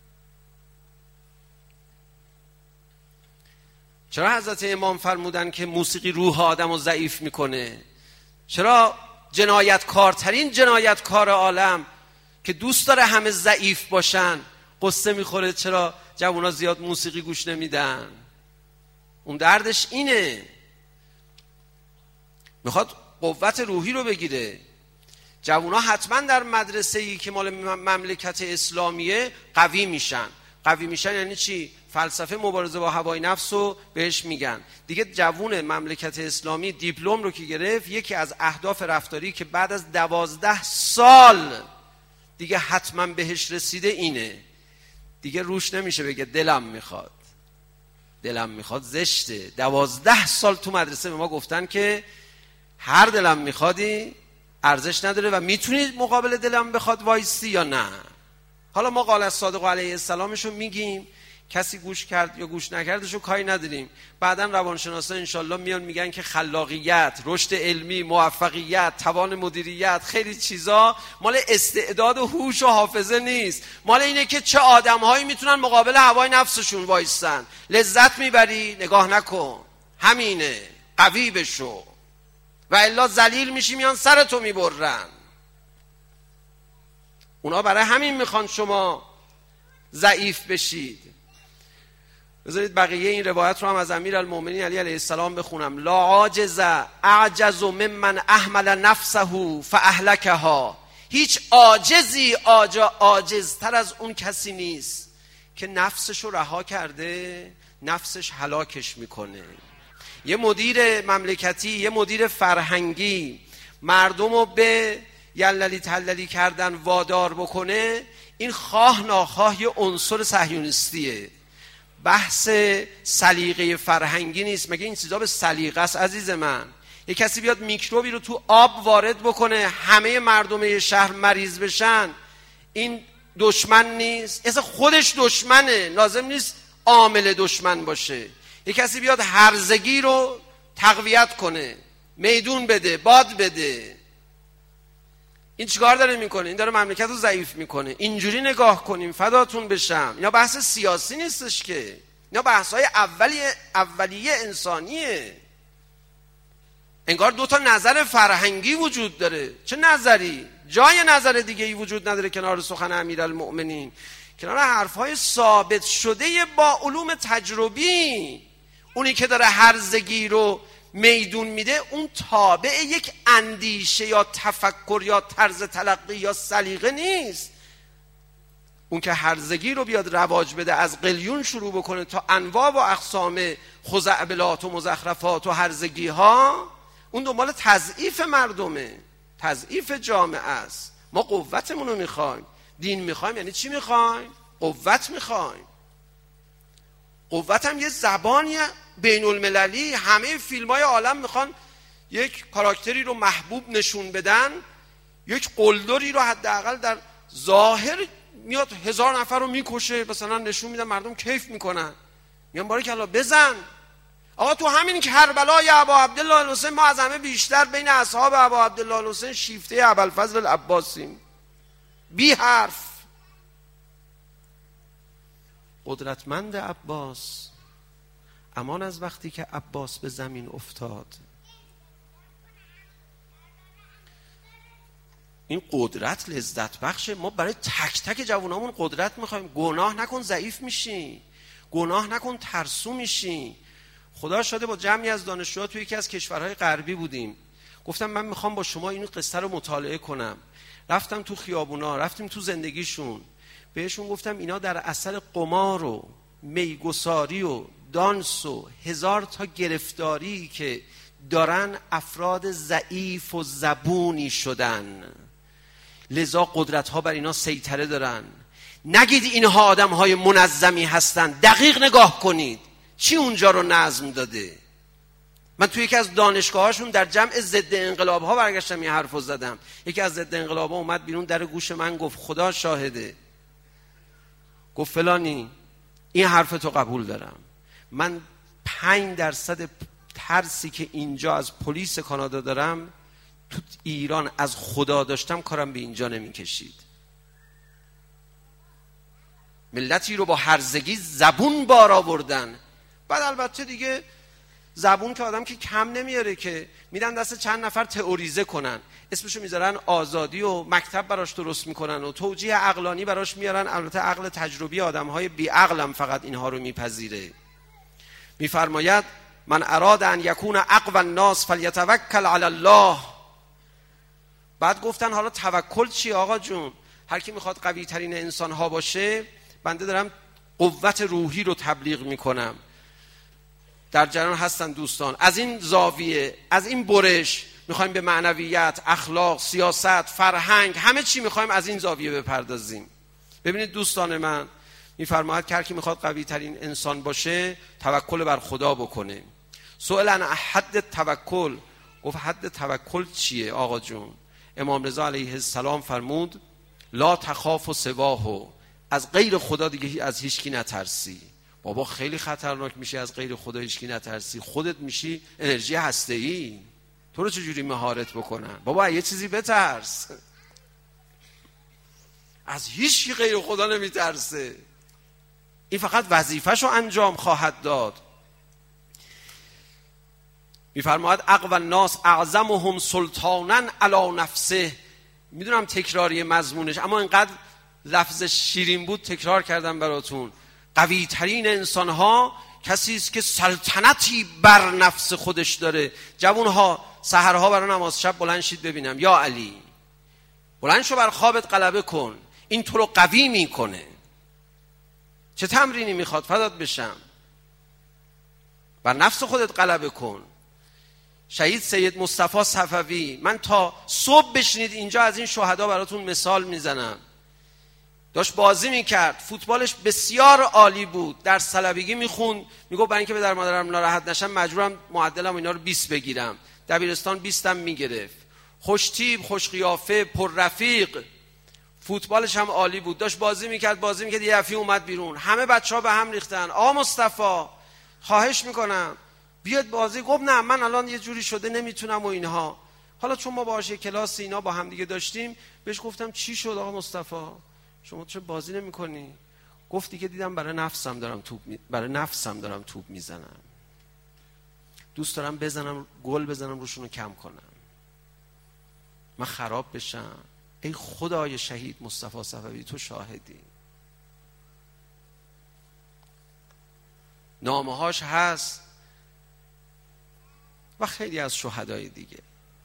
چرا حضرت امام فرمودن که موسیقی روح آدم رو ضعیف میکنه؟ چرا جنایتکارترین جنایتکار عالم که دوست داره همه ضعیف باشن قصه میخوره چرا جوونا زیاد موسیقی گوش نمیدن؟ اون دردش اینه، میخواد قوت روحی رو بگیره. جوونا حتما در مدرسه‌ای که مال مملکت اسلامیه قوی میشن. قوی میشن یعنی چی؟ فلسفه مبارزه با هوای نفس رو بهش میگن. دیگه جوون مملکت اسلامی دیپلم رو که گرفت، یکی از اهداف رفتاری که بعد از دوازده سال دیگه حتما بهش رسیده اینه. دیگه روش نمیشه بگه دلم میخواد. دلم میخواد زشته. دوازده سال تو مدرسه به ما گفتن که هر دلم میخوادی ارزش نداره و میتونید مقابل دلم بخواد وایسی یا نه. حالا ما قال الصادق علیه السلامشو میگیم کسی گوش کرد یا گوش نکردشو کاری نداریم. بعداً روانشناسا انشالله میان میگن که خلاقیت، رشد علمی، موفقیت، توان مدیریت، خیلی چیزا مال استعداد و هوش و حافظه نیست، مال اینه که چه آدمهایی میتونن مقابل هوای نفسشون وایسن. لذت میبری؟ نگاه نکن، همینه، قوی بشو، و الا ذلیل میشی میان سرتو میبرن. اونا برای همین میخوان شما ضعیف بشید. بذارید بقیه این روایت رو هم از امیرالمومنین علی علیه السلام بخونم. لا عاجز اعجز ممن احمل نفسه فاهلكها. هیچ عاجزی عاجزتر از اون کسی نیست که نفسش رو رها کرده، نفسش هلاکش میکنه. یه مدیر مملکتی، یه مدیر فرهنگی مردم رو به یللی تللی کردن وادار بکنه، این خواه ناخواه یه عنصر صهیونیستیه. بحث سلیقه فرهنگی نیست. مگه این چیزا به سلیقه است عزیز من؟ یه کسی بیاد میکروبی رو تو آب وارد بکنه همه مردم شهر مریض بشن، این دشمن نیست؟ اصلا خودش دشمنه، لازم نیست عامل دشمن باشه. یه کسی بیاد هرزگی رو تقویت کنه، میدون بده، باد بده، این چیکار داره میکنه؟ این داره مملکت رو ضعیف میکنه. اینجوری نگاه کنیم، فداتون بشم. اینا بحث سیاسی نیستش که، اینا بحث‌های اولیه اولیه انسانیه. انگار دو تا نظر فرهنگی وجود داره. چه نظری؟ جای نظر دیگه ای وجود نداره کنار سخن امیرالمؤمنین، کنار حرف‌های ثابت شده با علوم تجربی. اونی که داره هرزگی رو میدون میده، اون تابع یک اندیشه یا تفکر یا طرز تلقی یا سلیقه نیست. اون که هرزگی رو بیاد رواج بده، از قلیون شروع بکنه تا انواع و اقسام خزعبلات و مزخرفات و هرزگی ها، اون دنبال تضعیف مردمه، تضعیف جامعه است. ما قوتمون رو میخوایم. دین میخوایم یعنی چی میخوایم؟ قوت میخوایم. قوت هم یه زبانی بین المللی. همه فیلم های عالم میخوان یک کاراکتری رو محبوب نشون بدن، یک قلدری رو حداقل در ظاهر میاد هزار نفر رو میکشه، مثلا نشون میدن، مردم کیف میکنن، میان بارکالله بزن. آقا تو همین کربلای ابا عبدالله الحسین ما از همه بیشتر بین اصحاب ابا عبدالله الحسین شیفته ابوالفضل العباسیم، بی حرف. قدرتمند عباس، امان از وقتی که عباس به زمین افتاد. این قدرت لذت بخشه. ما برای تک تک جوانامون قدرت میخوایم. گناه نکن ضعیف میشی، گناه نکن ترسو میشی. خدا شده با جمعی از دانشجوها توی یکی از کشورهای غربی بودیم. گفتم من میخوام با شما این قصه رو مطالعه کنم. رفتم تو خیابونا، رفتیم تو زندگیشون، بهشون گفتم اینا در اثر قمار و میگساری و دانس و هزار تا گرفتاری که دارن افراد ضعیف و زبونی شدن، لذا قدرت ها بر اینا سیطره دارن. نگید اینها آدم های منظمی هستن، دقیق نگاه کنید چی اونجا رو نظم داده. من توی یکی از دانشگاه هاشون در جمع ضد انقلاب ها برگشتم یه حرف زدم. یکی از ضد انقلاب ها اومد بیرون، در گوش من گفت خدا شاهده، گفت فلانی این حرف تو قبول دارم، من پنج درصد ترسی که اینجا از پلیس کانادا دارم تو ایران از خدا داشتم کارم به اینجا نمی کشید. ملتی رو با هرزگی زبون بار آوردن. بعد البته دیگه زبون که آدم که کم نمیاره که، میدن دست چند نفر تئوریزه کنن، اسمشو میذارن آزادی و مکتب براش درست میکنن و توجیه عقلانی براش میارن. البته عقل تجربی آدمهای بی عقلم فقط اینها رو میپذیره. میفرماید من اراد ان یکون اقوى الناس فلیتوکل علی الله. بعد گفتن حالا توکل چی آقا جون؟ هر کی میخواد قوی ترین انسان ها باشه، بنده دارم قوت روحی رو تبلیغ میکنم. در جریان هستن دوستان. از این زاویه، از این برش میخوایم به معنویت، اخلاق، سیاست، فرهنگ، همه چی میخوایم از این زاویه بپردازیم. ببینید دوستان من، میفرماید که هر کی میخواد قوی ترین انسان باشه توکل بر خدا بکنه. سؤال عن حد توکل، گفت حد توکل چیه آقا جون؟ امام رضا علیه السلام فرمود لا تخاف و سواه، از غیر خدا دیگه از هیچ کی نترسی. بابا خیلی خطرناک میشی از غیر خدا هیچکی نترسی، خودت میشی انرژی هسته‌ای، تو رو چجوری مهارت بکنن؟ بابا یه چیزی بترس، از هیچکی غیر خدا نمیترسه، این فقط وظیفه‌شو انجام خواهد داد. میفرماید اقوى الناس اعظمهم سلطانا علی نفسه. میدونم تکراری مضمونش، اما اینقدر لفظش شیرین بود تکرار کردم براتون. قوی ترین انسان ها کسی است که سلطنتی بر نفس خودش داره. جوون ها سحرها برای نماز شب بلند شید ببینم، یا علی بلند شو بر خوابت غلبه کن، این تو رو قوی میکنه. چه تمرینی میخواد؟ فدات بشم، بر نفس خودت غلبه کن. شهید سید مصطفی صفوی، من تا صبح بشنید اینجا از این شهدا براتون مثال میزنم. داشت بازی میکرد، فوتبالش بسیار عالی بود، در طلبگی میخوند، میگو برای اینکه به در مادرم ناراحت نشم مجبورم معدلم اینا رو بیست بگیرم. دبیرستان بیستم میگرفت، خوش تیپ، خوش قیافه، پر رفیق، فوتبالش هم عالی بود. داشت بازی میکرد بازی میکرد یه دفعه اومد بیرون، همه بچه‌ها به هم ریختن. آقا مصطفی خواهش میکنم بیاد بازی. گفت نه من الان یه جوری شده نمیتونم و اینها. حالا چون ما باشه کلاس اینا با هم دیگه داشتیم، بهش گفتم چی شد آقا مصطفی شما چرا بازی نمی‌کنی؟ گفت دیگه دیدم برای نفسم دارم توپ می... برای نفسم دارم توپ میزنم، دوست دارم بزنم گل بزنم روشونو کم کنم، من خراب بشم. ای خدای شهید مصطفی صفوی تو شاهدی. نامه‌هاش هست و خیلی از شهدای دیگه.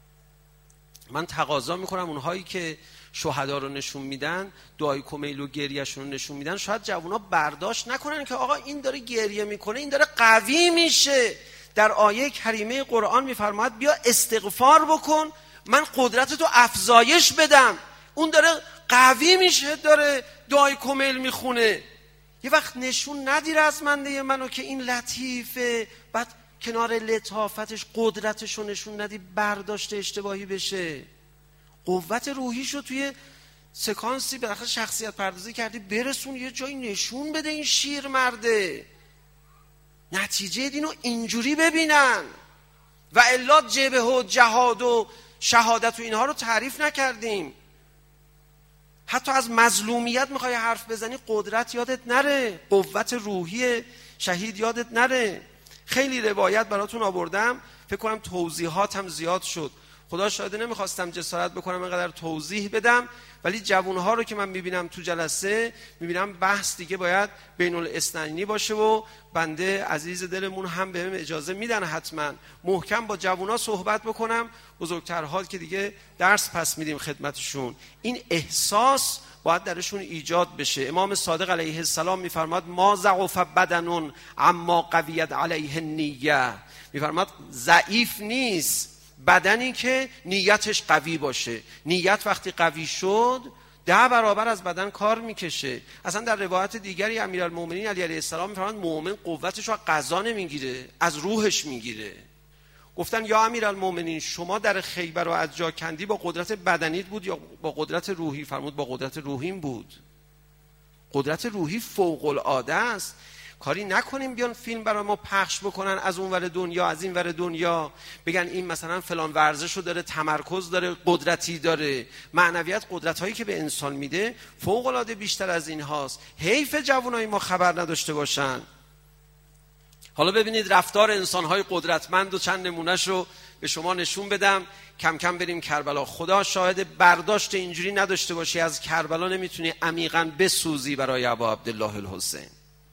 من تقاضا میکنم اونهایی که شهدا رو نشون میدن، دعای کمیل و گریهشون رو نشون میدن، شاید جوونا برداشت نکنن که آقا این داره گریه میکنه، این داره قوی میشه. در آیه کریمه قرآن میفرماید بیا استغفار بکن من قدرت تو افزایش بدم. اون داره قوی میشه، داره دعای کمیل میخونه. یه وقت نشون ندی رزمنده منو که این لطیفه، بعد کنار لطافتش قدرتش رو نشون ندی برداشت اشتباهی بشه. قوت روحیشو توی سکانسی بالاخره شخصیت پردازی کردی، برسون یه جایی نشون بده این شیر مرده، نتیجه دینو اینجوری ببینن. و الا جبه و جهاد و شهادت و اینها رو تعریف نکردیم. حتی از مظلومیت میخوای حرف بزنی، قدرت یادت نره، قوت روحی شهید یادت نره. خیلی روایت براتون آوردم، فکر کنم توضیحاتم زیاد شد. خدا شاهده نمیخواستم جسارت بکنم اینقدر توضیح بدم، ولی جوانها رو که من میبینم تو جلسه، میبینم بحث دیگه باید بین الاثنینی باشه و بنده عزیز دلمون هم بهم اجازه میدن حتما محکم با جوانها صحبت بکنم. بزرگترها که دیگه درس پس میدیم خدمتشون، این احساس باید درشون ایجاد بشه. امام صادق علیه السلام میفرماد ما ضعف بدن اما قویت علیه النیه. میفرماد ضعیف نیست بدنی که نیتش قوی باشه. نیت وقتی قوی شد ده برابر از بدن کار میکشه. اصلا در روایت دیگری امیرالمومنین علی علیه السلام میفرماد مؤمن قوتش رو از قضا نمیگیره، از روحش میگیره. گفتن یا امیرالمومنین شما در خیبر رو از جا کندی با قدرت بدنیت بود یا با قدرت روحی؟ فرمود با قدرت روحیم بود. قدرت روحی فوق العاده است. کاری نکنیم بیان فیلم برای ما پخش بکنن از اون ور دنیا از این ور دنیا، بگن این مثلا فلان ورزشو داره، تمرکز داره، قدرتی داره. معنویت قدرت هایی که به انسان میده فوق العاده بیشتر از این هاست. حیف جوانای ما خبر نداشته باشن. حالا ببینید رفتار انسان های قدرتمند و چند نمونهش رو به شما نشون بدم. کم کم بریم کربلا. خدا شاهد برداشت اینجوری نداشته باشی از کربلا نمیتونی عمیقاً بسوزی برای ابا عبدالله الحسین.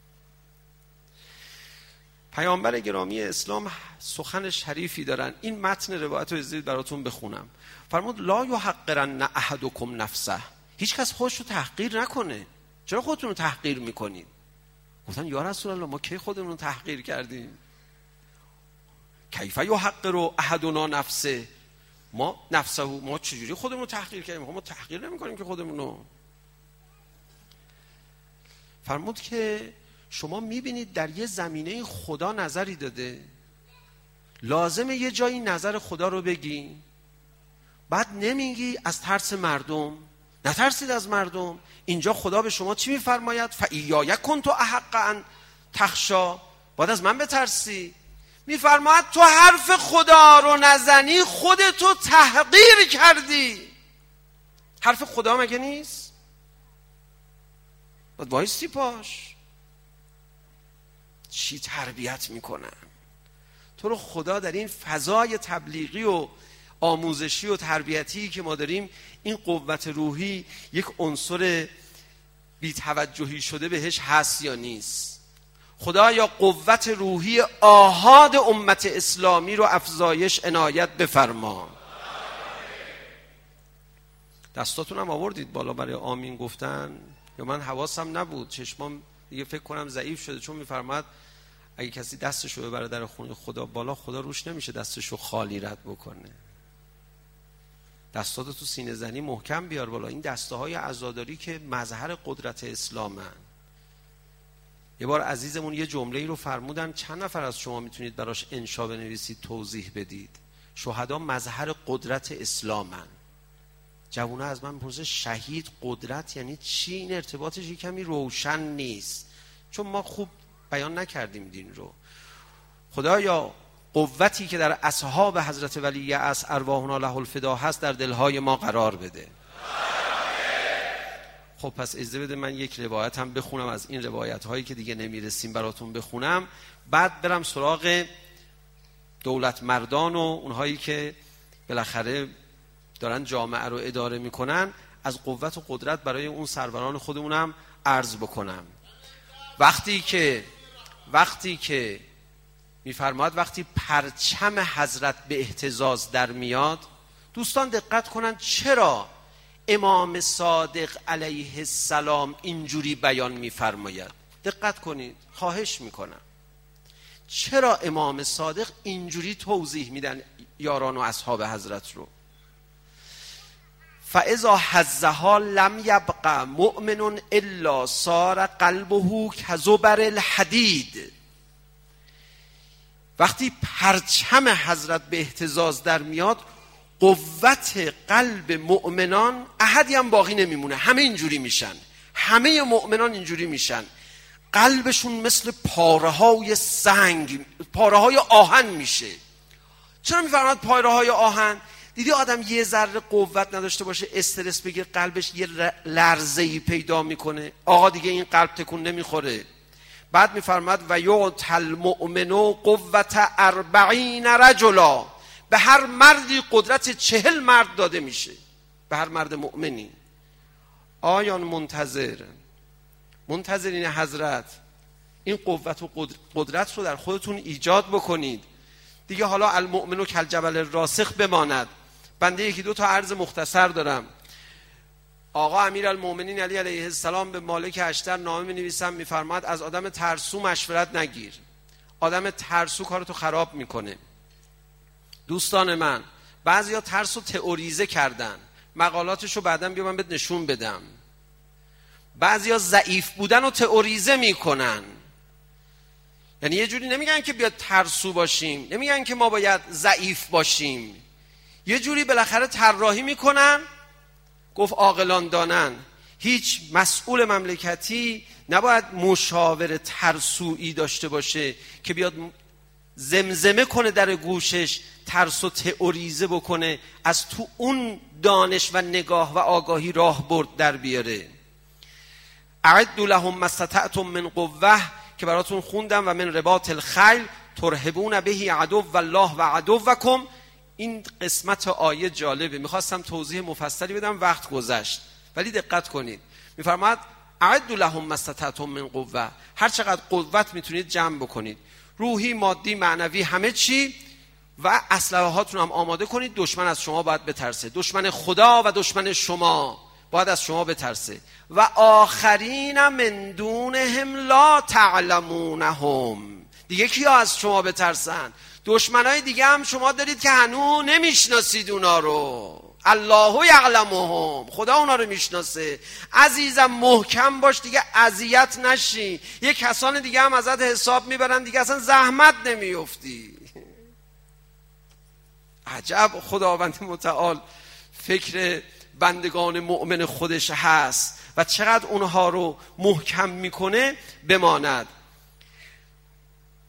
پیامبر گرامی اسلام سخن شریفی دارن. این متن روایت رو اجازه براتون بخونم. فرمود لا یحقرن احدکم نفسه. هیچ کس خودش رو تحقیر نکنه. چرا خودتون رو تحقیر میکنید؟ گفتن یا رسول الله ما کی خودمون رو تحقیر کردیم؟ کیف یحقر احدنا نفسه. ما نفسه ما چجوری خودمون رو تحقیر کردیم؟ ما تحقیر نمیکنیم که خودمون رو. فرمود که شما میبینید در یه زمینه خدا نظری داده، لازمه یه جایی نظر خدا رو بگی، بعد نمیگی از ترس مردم. نترسید از مردم. اینجا خدا به شما چی میفرماید؟ فایاک کنت احق ان تخشا، باید از من بترسی. میفرماید تو حرف خدا رو نزنی خودتو تحقیر کردی. حرف خدا مگه نیست؟ باید وایستی پاش. چی تربیت میکنن تو رو خدا در این فضای تبلیغی و آموزشی و تربیتی که ما داریم. این قوت روحی یک عنصر بی‌توجهی شده بهش هست یا نیست؟ خدا یا قوت روحی آحاد امت اسلامی رو افزایش عنایت بفرما. دستاتون هم آوردید بالا برای آمین گفتن یا من حواسم نبود؟ چشمام دیگه فکر کنم ضعیف شده، چون میفرماد اگه کسی دستشو ببره در خونه خدا بالا، خدا روش نمیشه دستشو خالی رد بکنه. دستاتو تو سینه زنی محکم بیار بالا. این دسته های عزاداری که مظهر قدرت اسلامن. یه بار عزیزمون یه جمله‌ای رو فرمودن، چند نفر از شما میتونید براش انشا بنویسید توضیح بدید؟ شهدا مظهر قدرت اسلامن. جوونا از من پرسه شهید قدرت یعنی چی؟ این ارتباطش کمی روشن نیست، چون ما خوب بیان نکردیم دین رو. خدایا قوتی که در اصحاب حضرت ولی از ارواحنا له الفدا هست در دلهای ما قرار بده. خب پس اجازه بده من یک روایت هم بخونم از این روایت هایی که دیگه نمیرسیم براتون بخونم، بعد برم سراغ دولت مردان و اونهایی که بالاخره دارن جامعه رو اداره میکنن. از قوت و قدرت برای اون سروران خودمونم عرض بکنم. وقتی که وقتی که میفرماد وقتی پرچم حضرت به اهتزاز در میاد، دوستان دقت کنن چرا امام صادق علیه السلام اینجوری بیان میفرماید. دقت کنید، خواهش میکنم. چرا امام صادق اینجوری توضیح میدن یاران و اصحاب حضرت رو؟ فاذا حزها لم یبق مؤمن الا صار قلبه کزبر الحدید. وقتی پرچم حضرت به اهتزاز در میاد، قوت قلب مؤمنان احدی هم باقی نمیمونه، همه اینجوری میشن. همه مؤمنان اینجوری میشن، قلبشون مثل پاره های سنگ، پاره های آهن میشه. چرا میفرماد پاره های آهن؟ دیدی آدم یه ذره قوت نداشته باشه، استرس بگیر، قلبش یه لرزه‌ای پیدا میکنه، آقا دیگه این قلب تکون نمیخوره. بعد میفرماد و یعطی المؤمن قوت اربعین رجلا، به هر مردی قدرت چهل مرد داده میشه، به هر مرد مؤمنی. آیان منتظر منتظرین حضرت این قوت و قدرت رو در خودتون ایجاد بکنید دیگه. حالا المؤمن کالجبل الراسخ بماند. بنده یکی دو تا عرض مختصر دارم. آقا امیرالمؤمنین علی علیه السلام به مالک اشتر نامه می‌نویسن، می‌فرماد از آدم ترسو مشورت نگیر، آدم ترسو کارتو خراب میکنه. دوستان من، بعضیا ترسو تئوریزه کردن، مقالاتشو بعداً بیا من بهت نشون بدم. بعضیا ضعیف بودن رو تئوریزه میکنن، یعنی یه جوری نمیگن که بیاد ترسو باشیم، نمیگن که ما باید ضعیف باشیم، یه جوری بالاخره طراحی میکنن. گفت عاقلان دانن، هیچ مسئول مملکتی نباید مشاور ترسویی داشته باشه که بیاد زمزمه کنه در گوشش، ترس و تئوریزه بکنه، از تو اون دانش و نگاه و آگاهی راه برد در بیاره. اعدوا لهم ما استطعتم من قوه که براتون خوندم، و من رباط الخیل ترهبون به عدو الله و عدوکم. این قسمت آیه جالبه، میخواستم توضیح مفصلی بدم، وقت گذشت، ولی دقت کنید. میفرماد اعدوا لهم ما استطعتم من قوه، هر چقدر قوت میتونید جمع بکنید، روحی، مادی، معنوی، همه چی، و اسلحه هاتون هم آماده کنید. دشمن از شما باید بترسه، دشمن خدا و دشمن شما باید از شما بترسه. و آخرین من دونهم لا تعلمونهم، دیگه کیا از شما بترسن؟ دشمنای دیگه هم شما دارید که هنوز نمیشناسید اونا رو. الله یعلمهم، خدا اونا رو میشناسه. عزیزم محکم باش دیگه، اذیت نشی. یه کسان دیگه هم ازت حساب میبرن دیگه، اصلا زحمت نمیافتی. عجب خداوند متعال فکر بندگان مؤمن خودش هست و چقدر اونها رو محکم میکنه بماند.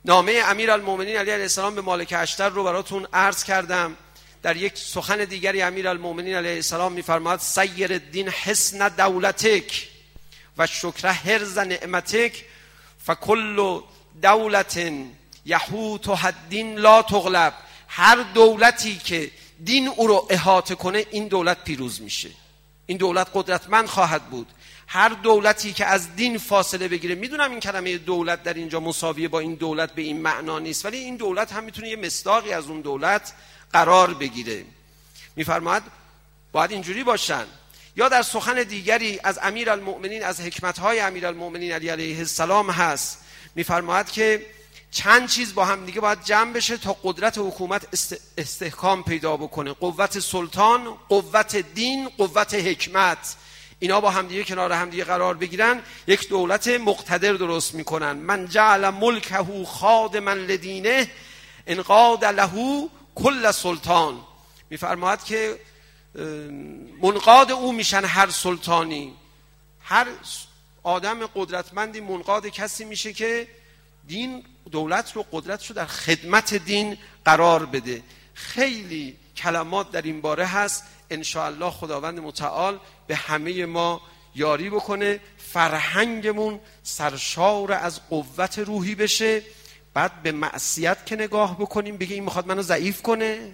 نامه امیرالمومنین علی علیه السلام به مالک اشتر رو براتون عرض کردم. در یک سخن دیگری امیرالمومنین علیه السلام میفرماید سیر الدین حسن دولتک و شکر حرز نعمتک فکل دولت یحوطها الدین لا تغلب. هر دولتی که دین او رو احاطه کنه این دولت پیروز میشه، این دولت قدرتمند خواهد بود. هر دولتی که از دین فاصله بگیره، میدونم این کلمه دولت در اینجا مساویه با این دولت به این معنا نیست، ولی این دولت هم میتونه یه مصداقی از اون دولت قرار بگیره. میفرماید باید اینجوری باشن. یا در سخن دیگری از امیرالمؤمنین، از حکمت‌های امیرالمؤمنین علی علیه السلام هست، میفرماید که چند چیز با هم دیگه باید جمع بشه تا قدرت حکومت استحکام پیدا بکنه. قوت سلطان، قوت دین، قوت حکمت، اینا با هم دیگه کنار هم دیگه قرار بگیرن یک دولت مقتدر درست میکنن. من جعل ملکه خادما لدینه انقاد له کل سلطان. میفرماید که منقاد او میشن هر سلطانی، هر آدم قدرتمندی منقاد کسی میشه که دین، دولت رو، قدرت رو در خدمت دین قرار بده. خیلی کلمات در این باره هست. انشاءالله خداوند متعال به همه ما یاری بکنه، فرهنگمون سرشار از قوت روحی بشه. بعد به معصیت که نگاه بکنیم بگه این میخواد منو ضعیف کنه،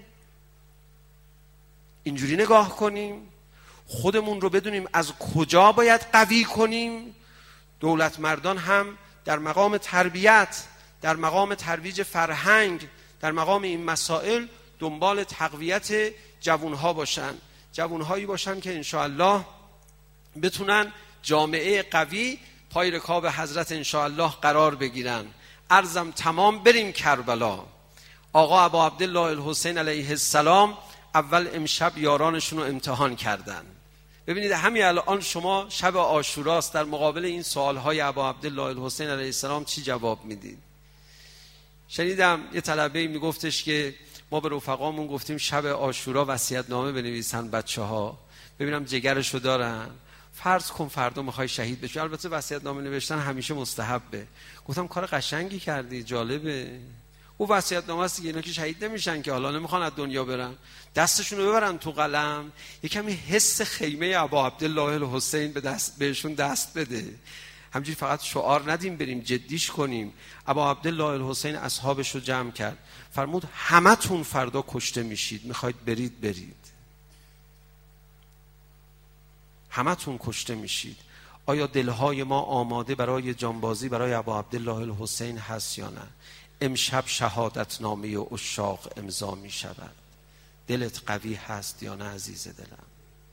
اینجوری نگاه کنیم. خودمون رو بدونیم از کجا باید قوی کنیم. دولت مردان هم در مقام تربیت، در مقام ترویج فرهنگ، در مقام این مسائل دنبال تقویت جوانها باشن. جوانهایی باشن که انشاءالله بتونن جامعه قوی پای رکاب حضرت انشاءالله قرار بگیرن. عرضم تمام، بریم کربلا. آقا ابا عبدالله الحسین علیه السلام اول امشب یارانشون رو امتحان کردن. ببینید همین الان شما شب عاشوراست، در مقابل این سوالهای ابا عبدالله الحسین علیه السلام چی جواب میدید؟ شنیدم یه طلبه‌ای میگفتش که ما به رفقامون گفتیم شب عاشورا وصیت‌نامه بنویسن بچه‌ها، ببینم جگرشو دارن. فرض کن فردا میخوای شهید بشی، البته وصیت‌نامه نوشتن همیشه مستحبه. گفتم کار قشنگی کردی، جالبه. او وصیت‌نامه است که اینا که شهید نمیشن که، حالا نمیخوان از دنیا برن، دستشون رو ببرن تو قلم، یه کمی حس خیمه ابا عبدالله الحسین به دست بهشون دست بده. همینجوری فقط شعار ندیم، بریم جدیش کنیم. ابا عبدالله الحسین اصحابش رو جمع کرد، فرمود همتون فردا کشته میشید، میخواید برید برید، همتون کشته میشید. آیا دلهای ما آماده برای جانبازی برای ابا عبدالله الحسین هست یا نه؟ امشب شهادت نامه عشاق امضا می شود. دلت قوی هست یا نه عزیز دلم؟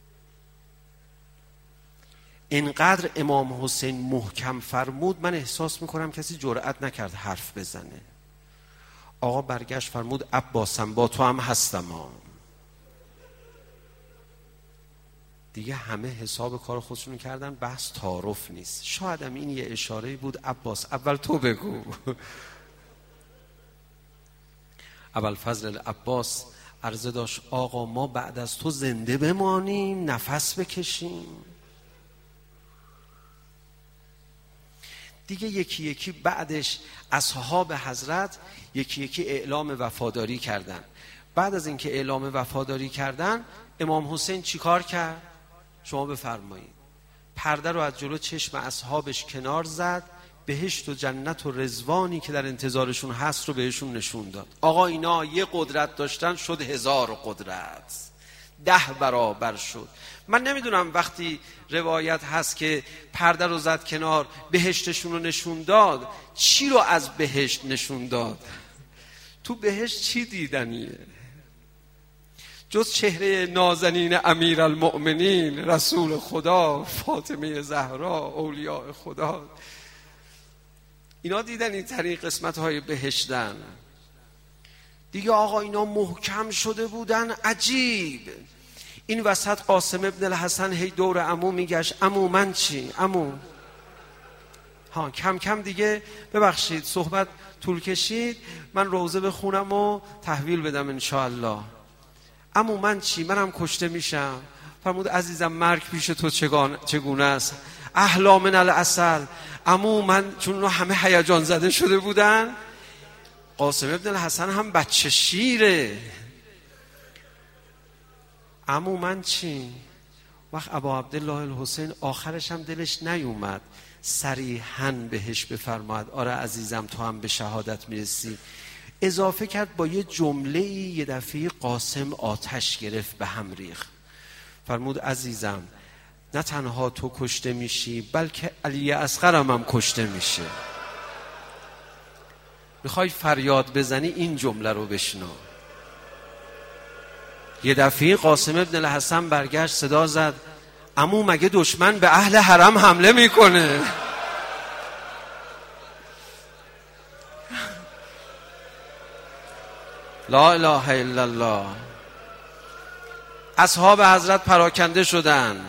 اینقدر امام حسین محکم فرمود، من احساس میکنم کسی جرأت نکرد حرف بزنه. آقا برگشت فرمود عباسم با تو هم هستم ها. دیگه همه حساب کار خودشون کردن، بحث تعارف نیست. شاید هم این یه اشاره بود، عباس اول تو بگو. ابوالفضل عباس عرضه داشت آقا ما بعد از تو زنده بمانیم، نفس بکشیم. دیگه یکی یکی بعدش اصحاب حضرت یکی یکی اعلام وفاداری کردن. بعد از اینکه اعلام وفاداری کردن، امام حسین چیکار کرد؟ شما بفرمایید. پرده رو از جلو چشم اصحابش کنار زد، بهشت و جنت و رضوانی که در انتظارشون هست رو بهشون نشون داد. آقا اینا یه قدرت داشتن، شد هزار قدرت، ده برابر شد. من نمیدونم وقتی روایت هست که پرده رو زد کنار، بهشتشون رو نشون داد، چی رو از بهشت نشون داد؟ تو بهشت چی دیدنیه جز چهره نازنین امیرالمؤمنین، رسول خدا، فاطمه زهرا، اولیاء خدا؟ اینا دیدنی ترین قسمت های بهشتن دیگه. آقا اینا محکم شده بودن، عجیب. این وسط قاسم ابن الحسن هی دور عمو میگشت، عمو من چی؟ عمو ها کم کم دیگه ببخشید صحبت طول کشید، من روزه بخونم و تحویل بدم انشاءالله. عمو من چی؟ منم کشته میشم. فرمود عزیزم مرگ پیش تو چگونه است؟ احلا من العسل. عمو من، چون همه هیجان زده شده بودن، قاسم ابن الحسن هم بچه شیره. عمو من چی؟ وقت ابا عبدالله الحسین آخرش هم دلش نیومد صریحاً بهش بفرماید آره عزیزم تو هم به شهادت میرسی، اضافه کرد با یه جمله یه دفعه قاسم آتش گرفت به هم ریخت. فرمود عزیزم نه تنها تو کشته میشی بلکه علی اصغرم هم کشته میشه. میخوای فریاد بزنی این جمله رو بشنو. یه دفعه قاسم ابن الحسن برگشت صدا زد عمو مگه دشمن به اهل حرم حمله میکنه؟ لا اله الا الله. اصحاب حضرت پراکنده شدن.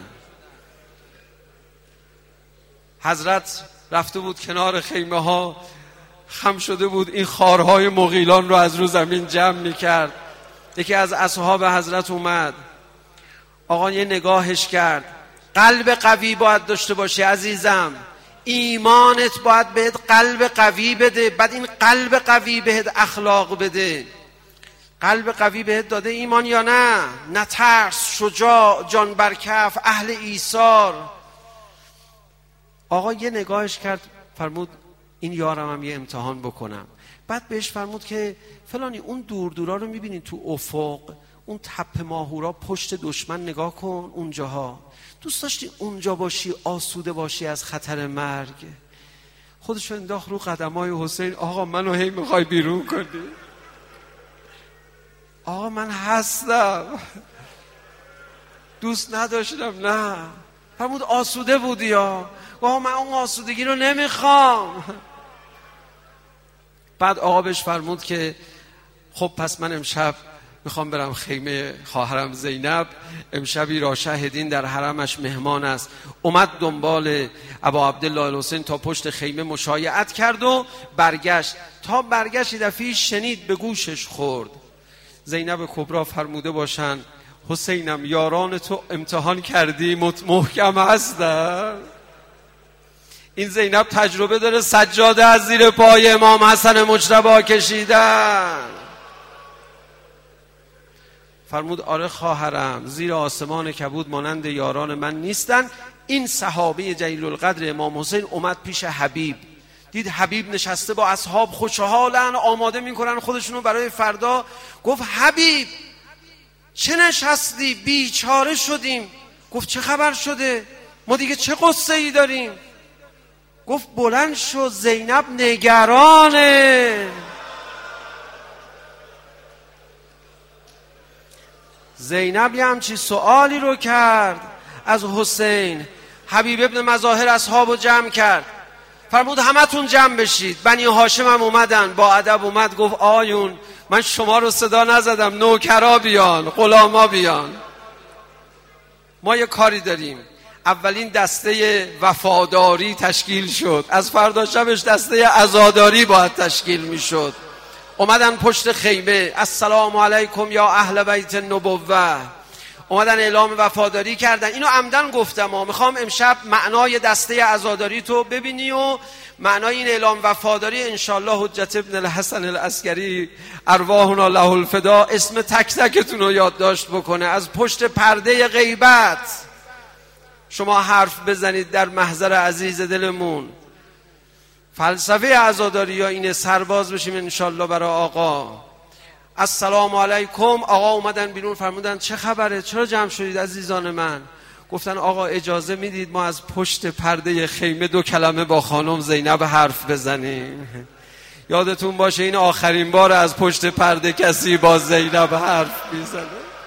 حضرت رفته بود کنار خیمه ها، خم شده بود این خارهای مغیلان رو از رو زمین جمع میکرد. یکی از اصحاب حضرت اومد، آقا یه نگاهش کرد، قلب قوی باید داشته باشی عزیزم، ایمانت باید بهت قلب قوی بده، بعد این قلب قوی بهت اخلاق بده. قلب قوی بهت داده ایمان یا نه؟ نه ترس، شجاع، جان برکف، اهل ایثار. آقا یه نگاهش کرد، فرمود این یارم هم یه امتحان بکنم. بعد بهش فرمود که فلانی اون دور دورا رو میبینی تو افق، اون تپه ماهورا پشت دشمن نگاه کن اونجاها. دوست داشتی اونجا باشی آسوده باشی از خطر مرگ؟ خودشو انداخت رو قدمای حسین. آقا منو هی میخوای بیرون کنی؟ آقا من هستم، دوست نداشتم. نه فرمود آسوده بودی یا؟ آقا من اون آسودگی رو نمیخوام. بعد آقا بهش فرمود که خب پس من امشب میخوام برم خیمه خواهرم زینب، امشبی را شاهدین در حرمش مهمان است. اومد دنبال ابا عبدالله الحسین تا پشت خیمه مشایعت کرد و برگشت. تا برگشت دفعی شنید به گوشش خورد زینب کبرا فرموده باشن حسینم یاران تو امتحان کردی محکم هستن. این زینب تجربه داره، سجاده از زیر پای امام حسن مجتبی کشیدن. فرمود آره خواهرم، زیر آسمان کبود مانند یاران من نیستن. این صحابه جلیل القدر امام حسین اومد پیش حبیب، دید حبیب نشسته با اصحاب خوشحالن، آماده میکنن خودشونو برای فردا. گفت حبیب چه نشستی؟ بیچاره شدیم. گفت چه خبر شده؟ ما دیگه چه قصه ای داریم؟ گفت بلند شو، زینب نگرانه. زینب یه همچی سوالی رو کرد از حسین. حبیب ابن مظاهر اصحابو جمع کرد، فرمود همتون جمع بشید. بنی هاشم هم اومدن، با ادب اومد گفت آیون من شما رو صدا نزدم، نوکرا بیان، غلاما بیان، ما یه کاری داریم. اولین دسته وفاداری تشکیل شد، از فردا شبش دسته عزاداری باید تشکیل می شد. اومدن پشت خیمه، السلام علیکم یا اهل بیت النبوه، اومدن اعلام وفاداری کردن. اینو عمدن گفتم ها، میخوام امشب معنای دسته عزاداری تو ببینی و معنای این اعلام وفاداری. انشالله حجت ابن الحسن العسکری ارواحنا له الفدا اسم تک تکتون رو یادداشت بکنه. از پشت پرده غیبت شما حرف بزنید در محضر عزیز دلمون. فلسفه عزاداری ها اینه، سرباز بشیم انشالله برای آقا. السلام علیکم. آقا اومدن بیرون، فرمودن چه خبره؟ چرا جمع شدید عزیزان من؟ گفتن آقا اجازه میدید ما از پشت پرده خیمه دو کلمه با خانم زینب حرف بزنیم؟ یادتون باشه این آخرین بار از پشت پرده کسی با زینب حرف میزنه.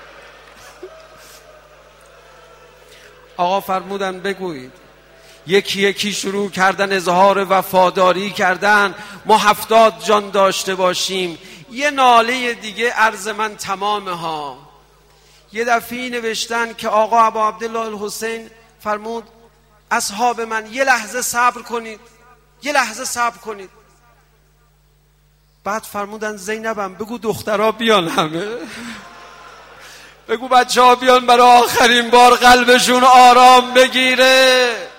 آقا فرمودن بگویید. یکی یکی شروع کردن اظهار وفاداری کردن. ما هفتاد جان داشته باشیم. یه ناله دیگه عرض من تمامه ها. یه دفعی نوشتن که آقا ابا عبدالله الحسین فرمود اصحاب من یه لحظه صبر کنید، یه لحظه صبر کنید. بعد فرمودن زینبم بگو دخترها بیان، همه بگو بچه ها بیان برای آخرین بار قلبشون آرام بگیره.